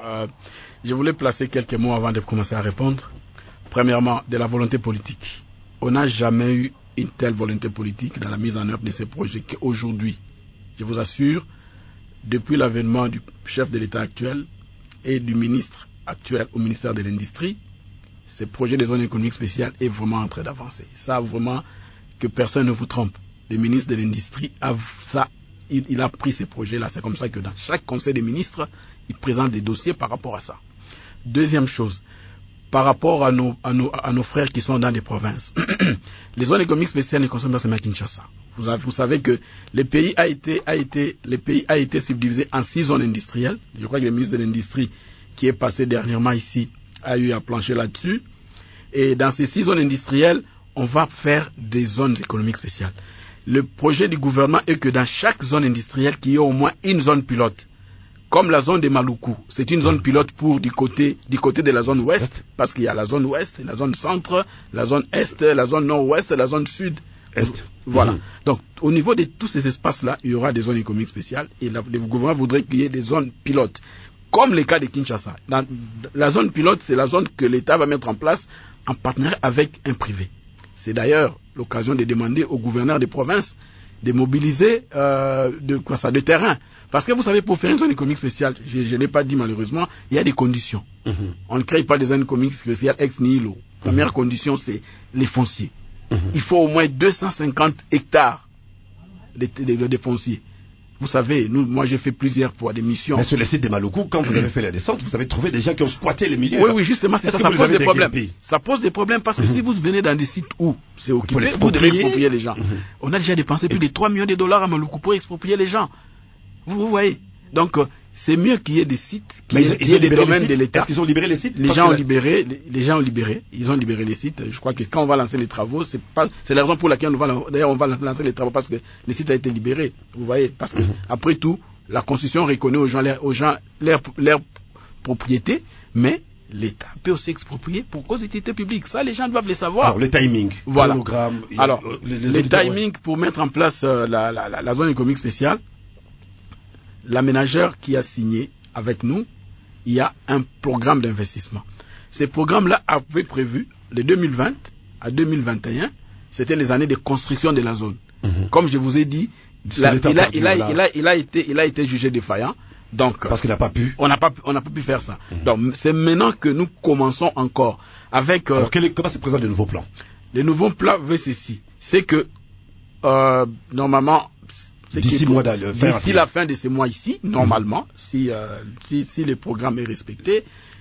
[SPEAKER 5] Euh, je voulais placer quelques mots avant de commencer à répondre. Premièrement, de la volonté politique. On n'a jamais eu une telle volonté politique dans la mise en œuvre de ces projets qu'aujourd'hui. Je vous assure, depuis l'avènement du chef de l'État actuel et du ministre actuel au ministère de l'Industrie, ce projet des zones économiques spéciales est vraiment en train d'avancer. Ça, vraiment, que personne ne vous trompe. Le ministre de l'Industrie a ça, il, il a pris ces projets-là. C'est comme ça que dans chaque conseil des ministres, il présente des dossiers par rapport à ça. Deuxième chose, par rapport à nos, à nos, à nos frères qui sont dans les provinces. Les zones économiques spéciales ne concernent pas seulement Kinshasa. Vous, avez, vous savez que le pays a été, a été, le pays a été subdivisé en six zones industrielles. Je crois que le ministre de l'Industrie qui est passé dernièrement ici a eu à plancher là-dessus. Et dans ces six zones industrielles, on va faire des zones économiques spéciales. Le projet du gouvernement est que dans chaque zone industrielle, qu'il y ait au moins une zone pilote. Comme la zone de Maluku, c'est une zone pilote pour du côté, du côté de la zone ouest, parce qu'il y a la zone ouest, la zone centre, la zone est, la zone nord-ouest, la zone sud. Est. Voilà. Mmh. Donc, au niveau de tous ces espaces-là, il y aura des zones économiques spéciales et la, le gouvernement voudrait qu'il y ait des zones pilotes. Comme le cas de Kinshasa. Dans, la zone pilote, c'est la zone que l'État va mettre en place en partenariat avec un privé. C'est d'ailleurs l'occasion de demander au gouverneur des provinces de mobiliser euh, de quoi ça, de terrain. Parce que vous savez, pour faire une zone économique spéciale, je ne l'ai pas dit malheureusement, il y a des conditions. Mm-hmm. On ne crée pas des zones économiques spéciales ex nihilo. La première mm-hmm. condition, c'est les fonciers. Mm-hmm. Il faut au moins deux cent cinquante hectares de, de, de, de fonciers. Vous savez, nous, moi j'ai fait plusieurs fois des missions.
[SPEAKER 3] Mais sur les sites de Maluku, quand vous avez fait la descente, vous avez trouvé des gens qui ont squatté les milieux.
[SPEAKER 5] Oui, oui, justement, c'est ça, ça pose des problèmes. Des ça pose des problèmes parce que mm-hmm. si vous venez dans des sites où c'est occupé, vous devez exproprier les gens. Mm-hmm. On a déjà dépensé plus de trois millions de dollars à Maluku pour exproprier les gens. Vous, vous voyez. Donc, euh, c'est mieux qu'il y ait des sites, qu'il y ait, qu'il y ait des domaines de l'État.
[SPEAKER 3] Est-ce qu'ils ont libéré les sites?
[SPEAKER 5] Les gens ont libéré, les, les gens ont libéré, ils ont libéré les sites. Je crois que quand on va lancer les travaux, c'est pas, c'est la raison pour laquelle on va, d'ailleurs, on va lancer les travaux parce que les sites ont été libérés. Vous voyez, parce que, mm-hmm. après tout, la Constitution reconnaît aux gens, aux gens leur, leur propriété, mais l'État peut aussi exproprier pour cause d'utilité publique. Ça, les gens doivent le savoir.
[SPEAKER 3] Alors, le timing,
[SPEAKER 5] voilà. Alors, les, les le timing ouais. pour mettre en place euh, la, la, la, la zone économique spéciale, l'aménageur qui a signé avec nous, il y a un programme d'investissement. Ces programmes-là avaient prévu de deux mille vingt à deux mille vingt et un, c'était les années de construction de la zone. Mm-hmm. Comme je vous ai dit, la, il, a, il, a, il, a, il, a, il, a été, il a été jugé défaillant. Donc,
[SPEAKER 3] parce qu'il n'a pas pu.
[SPEAKER 5] On n'a pas, on n'a pas pu faire ça. Mm-hmm. Donc, c'est maintenant que nous commençons encore avec. Euh,
[SPEAKER 3] Alors, quel est, comment se présentent les nouveaux plans?
[SPEAKER 5] Les nouveaux plans, c'est ceci. C'est que euh, normalement.
[SPEAKER 3] D'ici, mois
[SPEAKER 5] d'ici la fin de ce mois ici, normalement, mmh. si, euh, si, si le programme est respecté,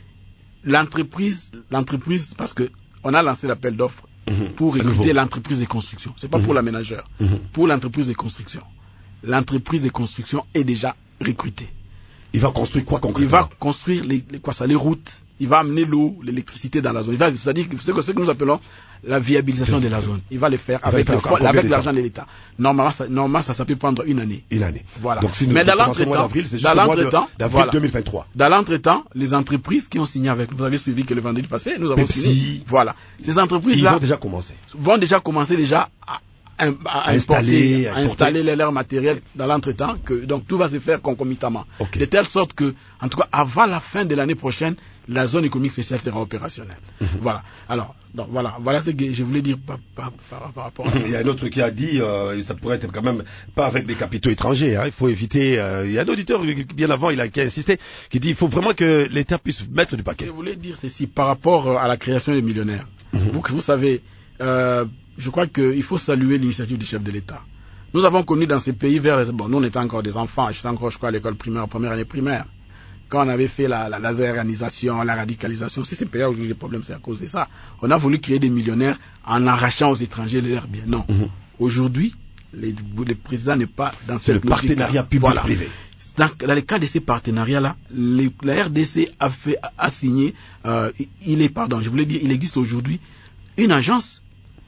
[SPEAKER 5] l'entreprise, l'entreprise, parce que on a lancé l'appel d'offres mmh. pour recruter l'entreprise de construction. C'est pas mmh. pour l'aménageur, mmh. pour l'entreprise de construction. L'entreprise de construction est déjà recrutée.
[SPEAKER 3] Il va construire quoi concrètement?
[SPEAKER 5] Il va construire les, les, quoi ça, les routes. Il va amener l'eau, l'électricité dans la zone. Il va, c'est-à-dire que ce que, ce que nous appelons la viabilisation de la zone. Il va le faire avec, le, avec l'argent de l'État. Normalement, ça, normalement, ça, ça peut prendre une année.
[SPEAKER 3] Une année.
[SPEAKER 5] Voilà.
[SPEAKER 3] Donc, si
[SPEAKER 5] mais dans l'entretemps, dans l'entretemps,
[SPEAKER 3] voilà. deux mille vingt-trois.
[SPEAKER 5] Dans l'entretemps, les entreprises qui ont signé avec nous, vous avez suivi que le vendredi passé, nous avons Pepsi, signé. Voilà. Ces entreprises-là.
[SPEAKER 3] Ils vont déjà commencer.
[SPEAKER 5] Vont déjà commencer déjà à, à, à installer, à installer leur matériel dans l'entretemps, que, donc tout va se faire concomitamment. Okay. De telle sorte que, en tout cas, avant la fin de l'année prochaine, la zone économique spéciale sera opérationnelle. Mm-hmm. Voilà. Alors, donc, voilà, voilà ce que je voulais dire par, par, par, par rapport à ça.
[SPEAKER 3] Il y a un autre qui a dit, euh, ça pourrait être quand même pas avec des capitaux étrangers. Hein, il faut éviter. Euh, il y a un auditeur bien avant, il a, qui a insisté, qui dit, il faut vraiment que l'État puisse mettre du paquet.
[SPEAKER 5] Je voulais dire ceci par rapport à la création des millionnaires. Mm-hmm. Vous, vous savez, euh, je crois qu'il faut saluer l'initiative du chef de l'État. Nous avons connu dans ces pays vers, bon, nous on était encore des enfants, j'étais encore, je crois, à l'école primaire, première année primaire. Quand on avait fait la, la laserisation, la radicalisation, si ces pays aujourd'hui les problèmes, c'est à cause de ça. On a voulu créer des millionnaires en arrachant aux étrangers leurs biens. Non. Mm-hmm. Aujourd'hui, les, le président n'est pas dans cette logique.
[SPEAKER 3] Le partenariat public-privé.
[SPEAKER 5] Voilà. Dans, dans le cas de ces partenariats-là, les, la R D C a fait, a, a signé, euh, il est, pardon, je voulais dire, il existe aujourd'hui une agence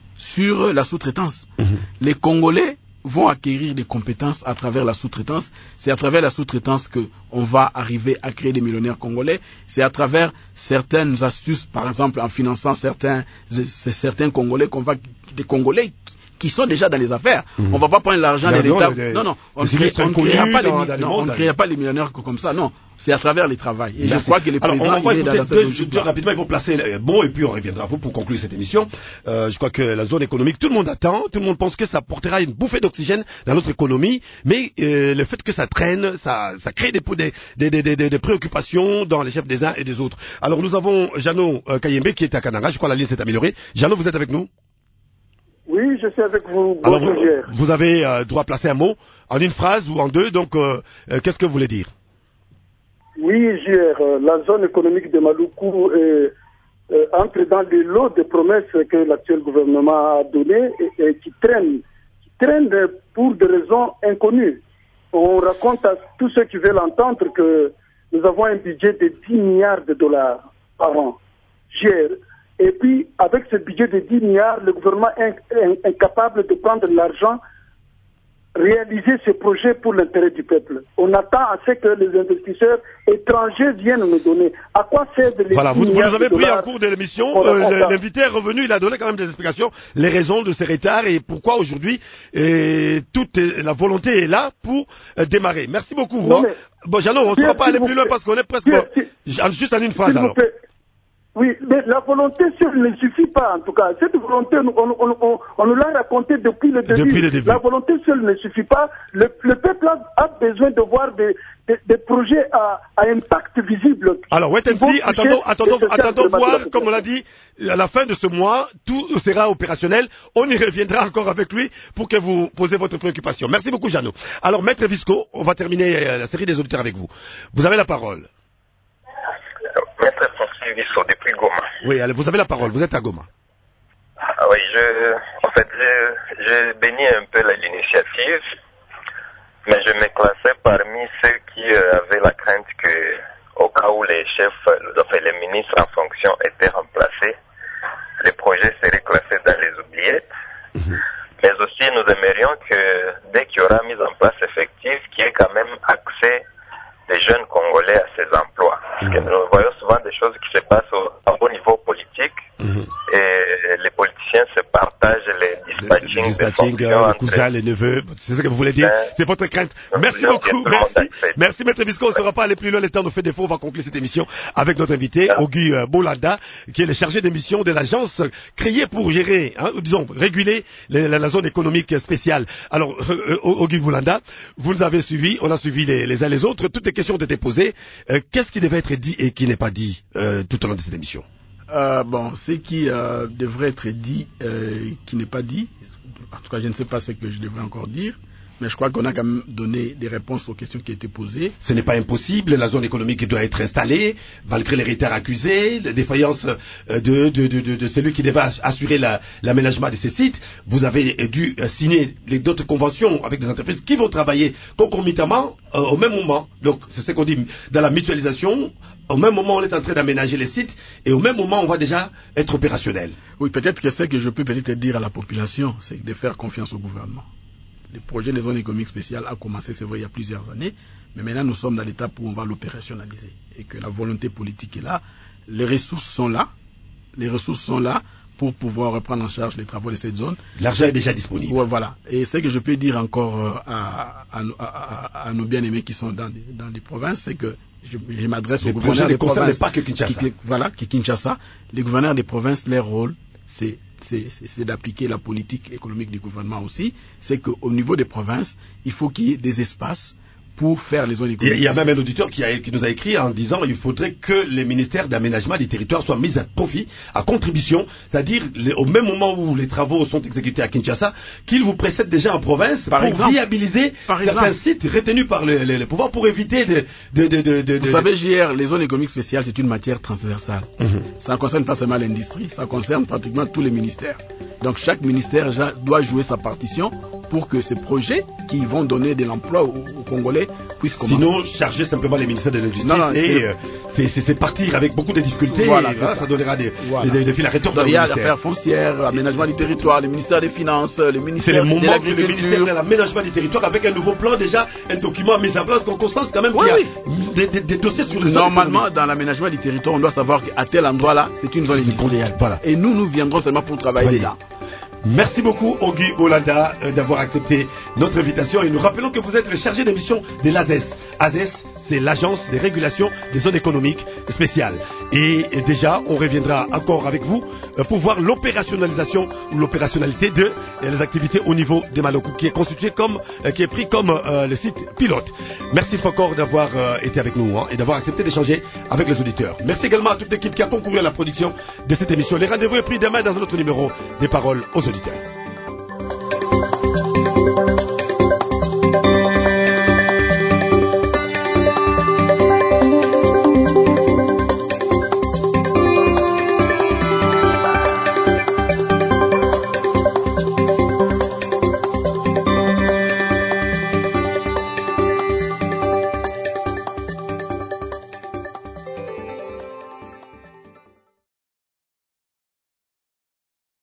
[SPEAKER 5] sur la sous-traitance. Mmh. Les Congolais vont acquérir des compétences à travers la sous-traitance. C'est à travers la sous-traitance que on va arriver à créer des millionnaires congolais. C'est à travers certaines astuces, par exemple en finançant certains, certains Congolais qu'on va, des Congolais qui sont déjà dans les affaires. Mmh. On va pas prendre l'argent de l'État. Non, non, on ne crée, pas les, non, on ne crée pas les millionnaires comme ça. Non, c'est à travers les travail. Et Merci. Je crois que les présidents...
[SPEAKER 3] Alors, on va écouter deux, deux rapidement, ils vont placer le mot et puis on reviendra à vous pour conclure cette émission. Euh, je crois que la zone économique, tout le monde attend, tout le monde pense que ça apportera une bouffée d'oxygène dans notre économie, mais euh, le fait que ça traîne, ça, ça crée des, des, des, des, des préoccupations dans les chefs des uns et des autres. Alors, nous avons Jeannot euh, Kayembe qui est à Kananga. Je crois que la ligne s'est améliorée. Jeannot, vous êtes avec nous?
[SPEAKER 16] Oui, je suis avec vous.
[SPEAKER 3] Alors, vous, vous avez euh, droit à placer un mot en une phrase ou en deux, donc euh, euh, qu'est-ce que vous voulez dire?
[SPEAKER 16] Oui, J R, euh, la zone économique de Maluku euh, euh, entre dans le lot de promesses que l'actuel gouvernement a données et, et qui traînent, qui traînent pour des raisons inconnues. On raconte à tous ceux qui veulent entendre que nous avons un budget de dix milliards de dollars par an. J R. Et puis, avec ce budget de dix milliards, le gouvernement est incapable de prendre l'argent, réaliser ce projet pour l'intérêt du peuple. On attend à ce que les investisseurs étrangers viennent nous donner. À quoi servent les
[SPEAKER 3] Voilà, vous, vous nous avez pris
[SPEAKER 16] en
[SPEAKER 3] cours de l'émission. Euh, L'invité est revenu, il a donné quand même des explications, les raisons de ces retards et pourquoi aujourd'hui et toute la volonté est là pour euh, démarrer. Merci beaucoup. Non, hein. Bon, Jeannot, on ne pourra pas aller plus loin parce qu'on est presque bien, juste en une phrase alors.
[SPEAKER 16] Oui, mais la volonté seule ne suffit pas, en tout cas. Cette volonté, on, on, on, on nous l'a raconté depuis le début.
[SPEAKER 3] Depuis le début.
[SPEAKER 16] La volonté seule ne suffit pas. Le, le peuple a, a besoin de voir des, des, des projets à, à impact visible.
[SPEAKER 3] Alors, Wetensi, attendons, attendons, attendons voir, comme on l'a dit, à la fin de ce mois, tout sera opérationnel. On y reviendra encore avec lui pour que vous posez votre préoccupation. Merci beaucoup, Jeannot. Alors, Maître Visco, on va terminer la série des auditeurs avec vous. Vous avez la parole.
[SPEAKER 17] Maître Francis Visco depuis Goma.
[SPEAKER 3] Oui, allez, vous avez la parole, vous êtes à Goma.
[SPEAKER 17] Ah oui, je, en fait, je, je bénis un peu l'initiative, mais je me classais parmi ceux qui euh, avaient la crainte que, au cas où les chefs, enfin les ministres en fonction étaient remplacés, les projets seraient classés dans les oubliettes. Mm-hmm. Mais aussi, nous aimerions que, dès qu'il y aura mise en place effective, qu'il y ait quand même accès des jeunes Congolais à ces emplois. Parce que nous voyons souvent des choses qui se passent au, au niveau politique mmh. et les politiciens se partagent les dispatchings,
[SPEAKER 3] le, le dispatching,
[SPEAKER 17] des
[SPEAKER 3] euh, les cousins, les neveux, c'est ce que vous voulez dire, ben, c'est votre crainte. Merci beaucoup, merci. Merci Maître Visco, on ne sera pas aller plus loin, le temps nous fait défaut, on va conclure cette émission avec notre invité, ah. Auguy euh, Bolanda, qui est le chargé de mission de l'agence créée pour gérer, hein, disons, réguler les, la, la zone économique spéciale. Alors, euh, Auguy Bolanda, vous nous avez suivis, on a suivi les, les uns les autres, toutes les questions ont été posées. Euh, qu'est-ce qui devait être dit et qui n'est pas dit euh, tout au long de cette émission?
[SPEAKER 5] Euh, bon, ce qui euh, devrait être dit, euh, qui n'est pas dit, en tout cas, je ne sais pas ce que je devrais encore dire, mais je crois qu'on a quand même donné des réponses aux questions qui étaient posées.
[SPEAKER 3] Ce n'est pas impossible, la zone économique doit être installée, malgré les retards accusés, les défaillances de, de, de, de, de celui qui devait assurer l'aménagement de ces sites. Vous avez dû signer d'autres conventions avec des entreprises qui vont travailler concomitamment euh, au même moment. Donc, c'est ce qu'on dit dans la mutualisation. Au même moment, on est en train d'aménager les sites et au même moment, on va déjà être opérationnel.
[SPEAKER 5] Oui, peut-être que ce que je peux peut-être dire à la population, c'est de faire confiance au gouvernement. Le projet des zones économiques spéciales a commencé, c'est vrai, il y a plusieurs années, mais maintenant nous sommes dans l'étape où on va l'opérationnaliser et que la volonté politique est là, les ressources sont là, les ressources sont là pour pouvoir reprendre en charge les travaux de cette zone.
[SPEAKER 3] L'argent est déjà disponible.
[SPEAKER 5] Ouais, voilà. Et ce que je peux dire encore à, à, à, à, à nos bien-aimés qui sont dans des, dans des provinces, c'est que je, je m'adresse aux gouverneurs des provinces.
[SPEAKER 3] Pas que Kinshasa.
[SPEAKER 5] Qui, voilà, qui Kinshasa. Les gouverneurs des provinces, leur rôle, c'est c'est d'appliquer la politique économique du gouvernement aussi. C'est qu'au niveau des provinces, il faut qu'il y ait des espaces pour faire les zones économiques.
[SPEAKER 3] Il y a même un auditeur qui, a, qui nous a écrit en disant qu'il faudrait que les ministères d'aménagement des territoires soient mis à profit, à contribution, c'est-à-dire au même moment où les travaux sont exécutés à Kinshasa, qu'ils vous précèdent déjà en province par pour exemple, viabiliser par certains exemple, sites retenus par le, le, le pouvoir pour éviter de... de, de, de, de
[SPEAKER 5] vous
[SPEAKER 3] de,
[SPEAKER 5] savez, J R, les zones économiques spéciales, c'est une matière transversale. Mm-hmm. Ça ne concerne pas seulement l'industrie, ça concerne pratiquement tous les ministères. Donc chaque ministère doit jouer sa partition pour que ces projets qui vont donner de l'emploi aux, aux Congolais puissent commencer.
[SPEAKER 3] Sinon, charger simplement les ministères de l'industrie, c'est partir avec beaucoup de difficultés.
[SPEAKER 5] Voilà,
[SPEAKER 3] et là, ça. ça donnera des,
[SPEAKER 5] voilà.
[SPEAKER 3] des, des, des fils à retordre.
[SPEAKER 5] Il y a l'affaire foncière, aménagement du territoire, le ministère des Finances, le ministère de l'Agriculture.
[SPEAKER 3] C'est le moment que le ministère de l'aménagement du territoire, avec un nouveau plan déjà, un document mis en place, qu'on constate quand même oui, qu'il y a oui. des, des, des dossiers sur le sol.
[SPEAKER 5] Normalement, dans l'aménagement du territoire, on doit savoir qu'à tel endroit-là, c'est une zone industrielle.
[SPEAKER 3] Voilà.
[SPEAKER 5] Et nous, nous viendrons seulement pour travailler là.
[SPEAKER 3] Merci beaucoup Ogi Bolanda euh, d'avoir accepté notre invitation et nous rappelons que vous êtes le chargé de mission de l'A Z E S. A Z E S, c'est l'agence de régulation des zones économiques spéciales. Et, et déjà, on reviendra encore avec vous euh, pour voir l'opérationnalisation ou l'opérationnalité de euh, les activités au niveau de Maloko qui est constitué comme, euh, qui est pris comme euh, le site pilote. Merci encore d'avoir euh, été avec nous hein, et d'avoir accepté d'échanger avec les auditeurs. Merci également à toute l'équipe qui a concouru à la production de cette émission. Les rendez-vous est pris demain dans un autre numéro des paroles aux auditeurs.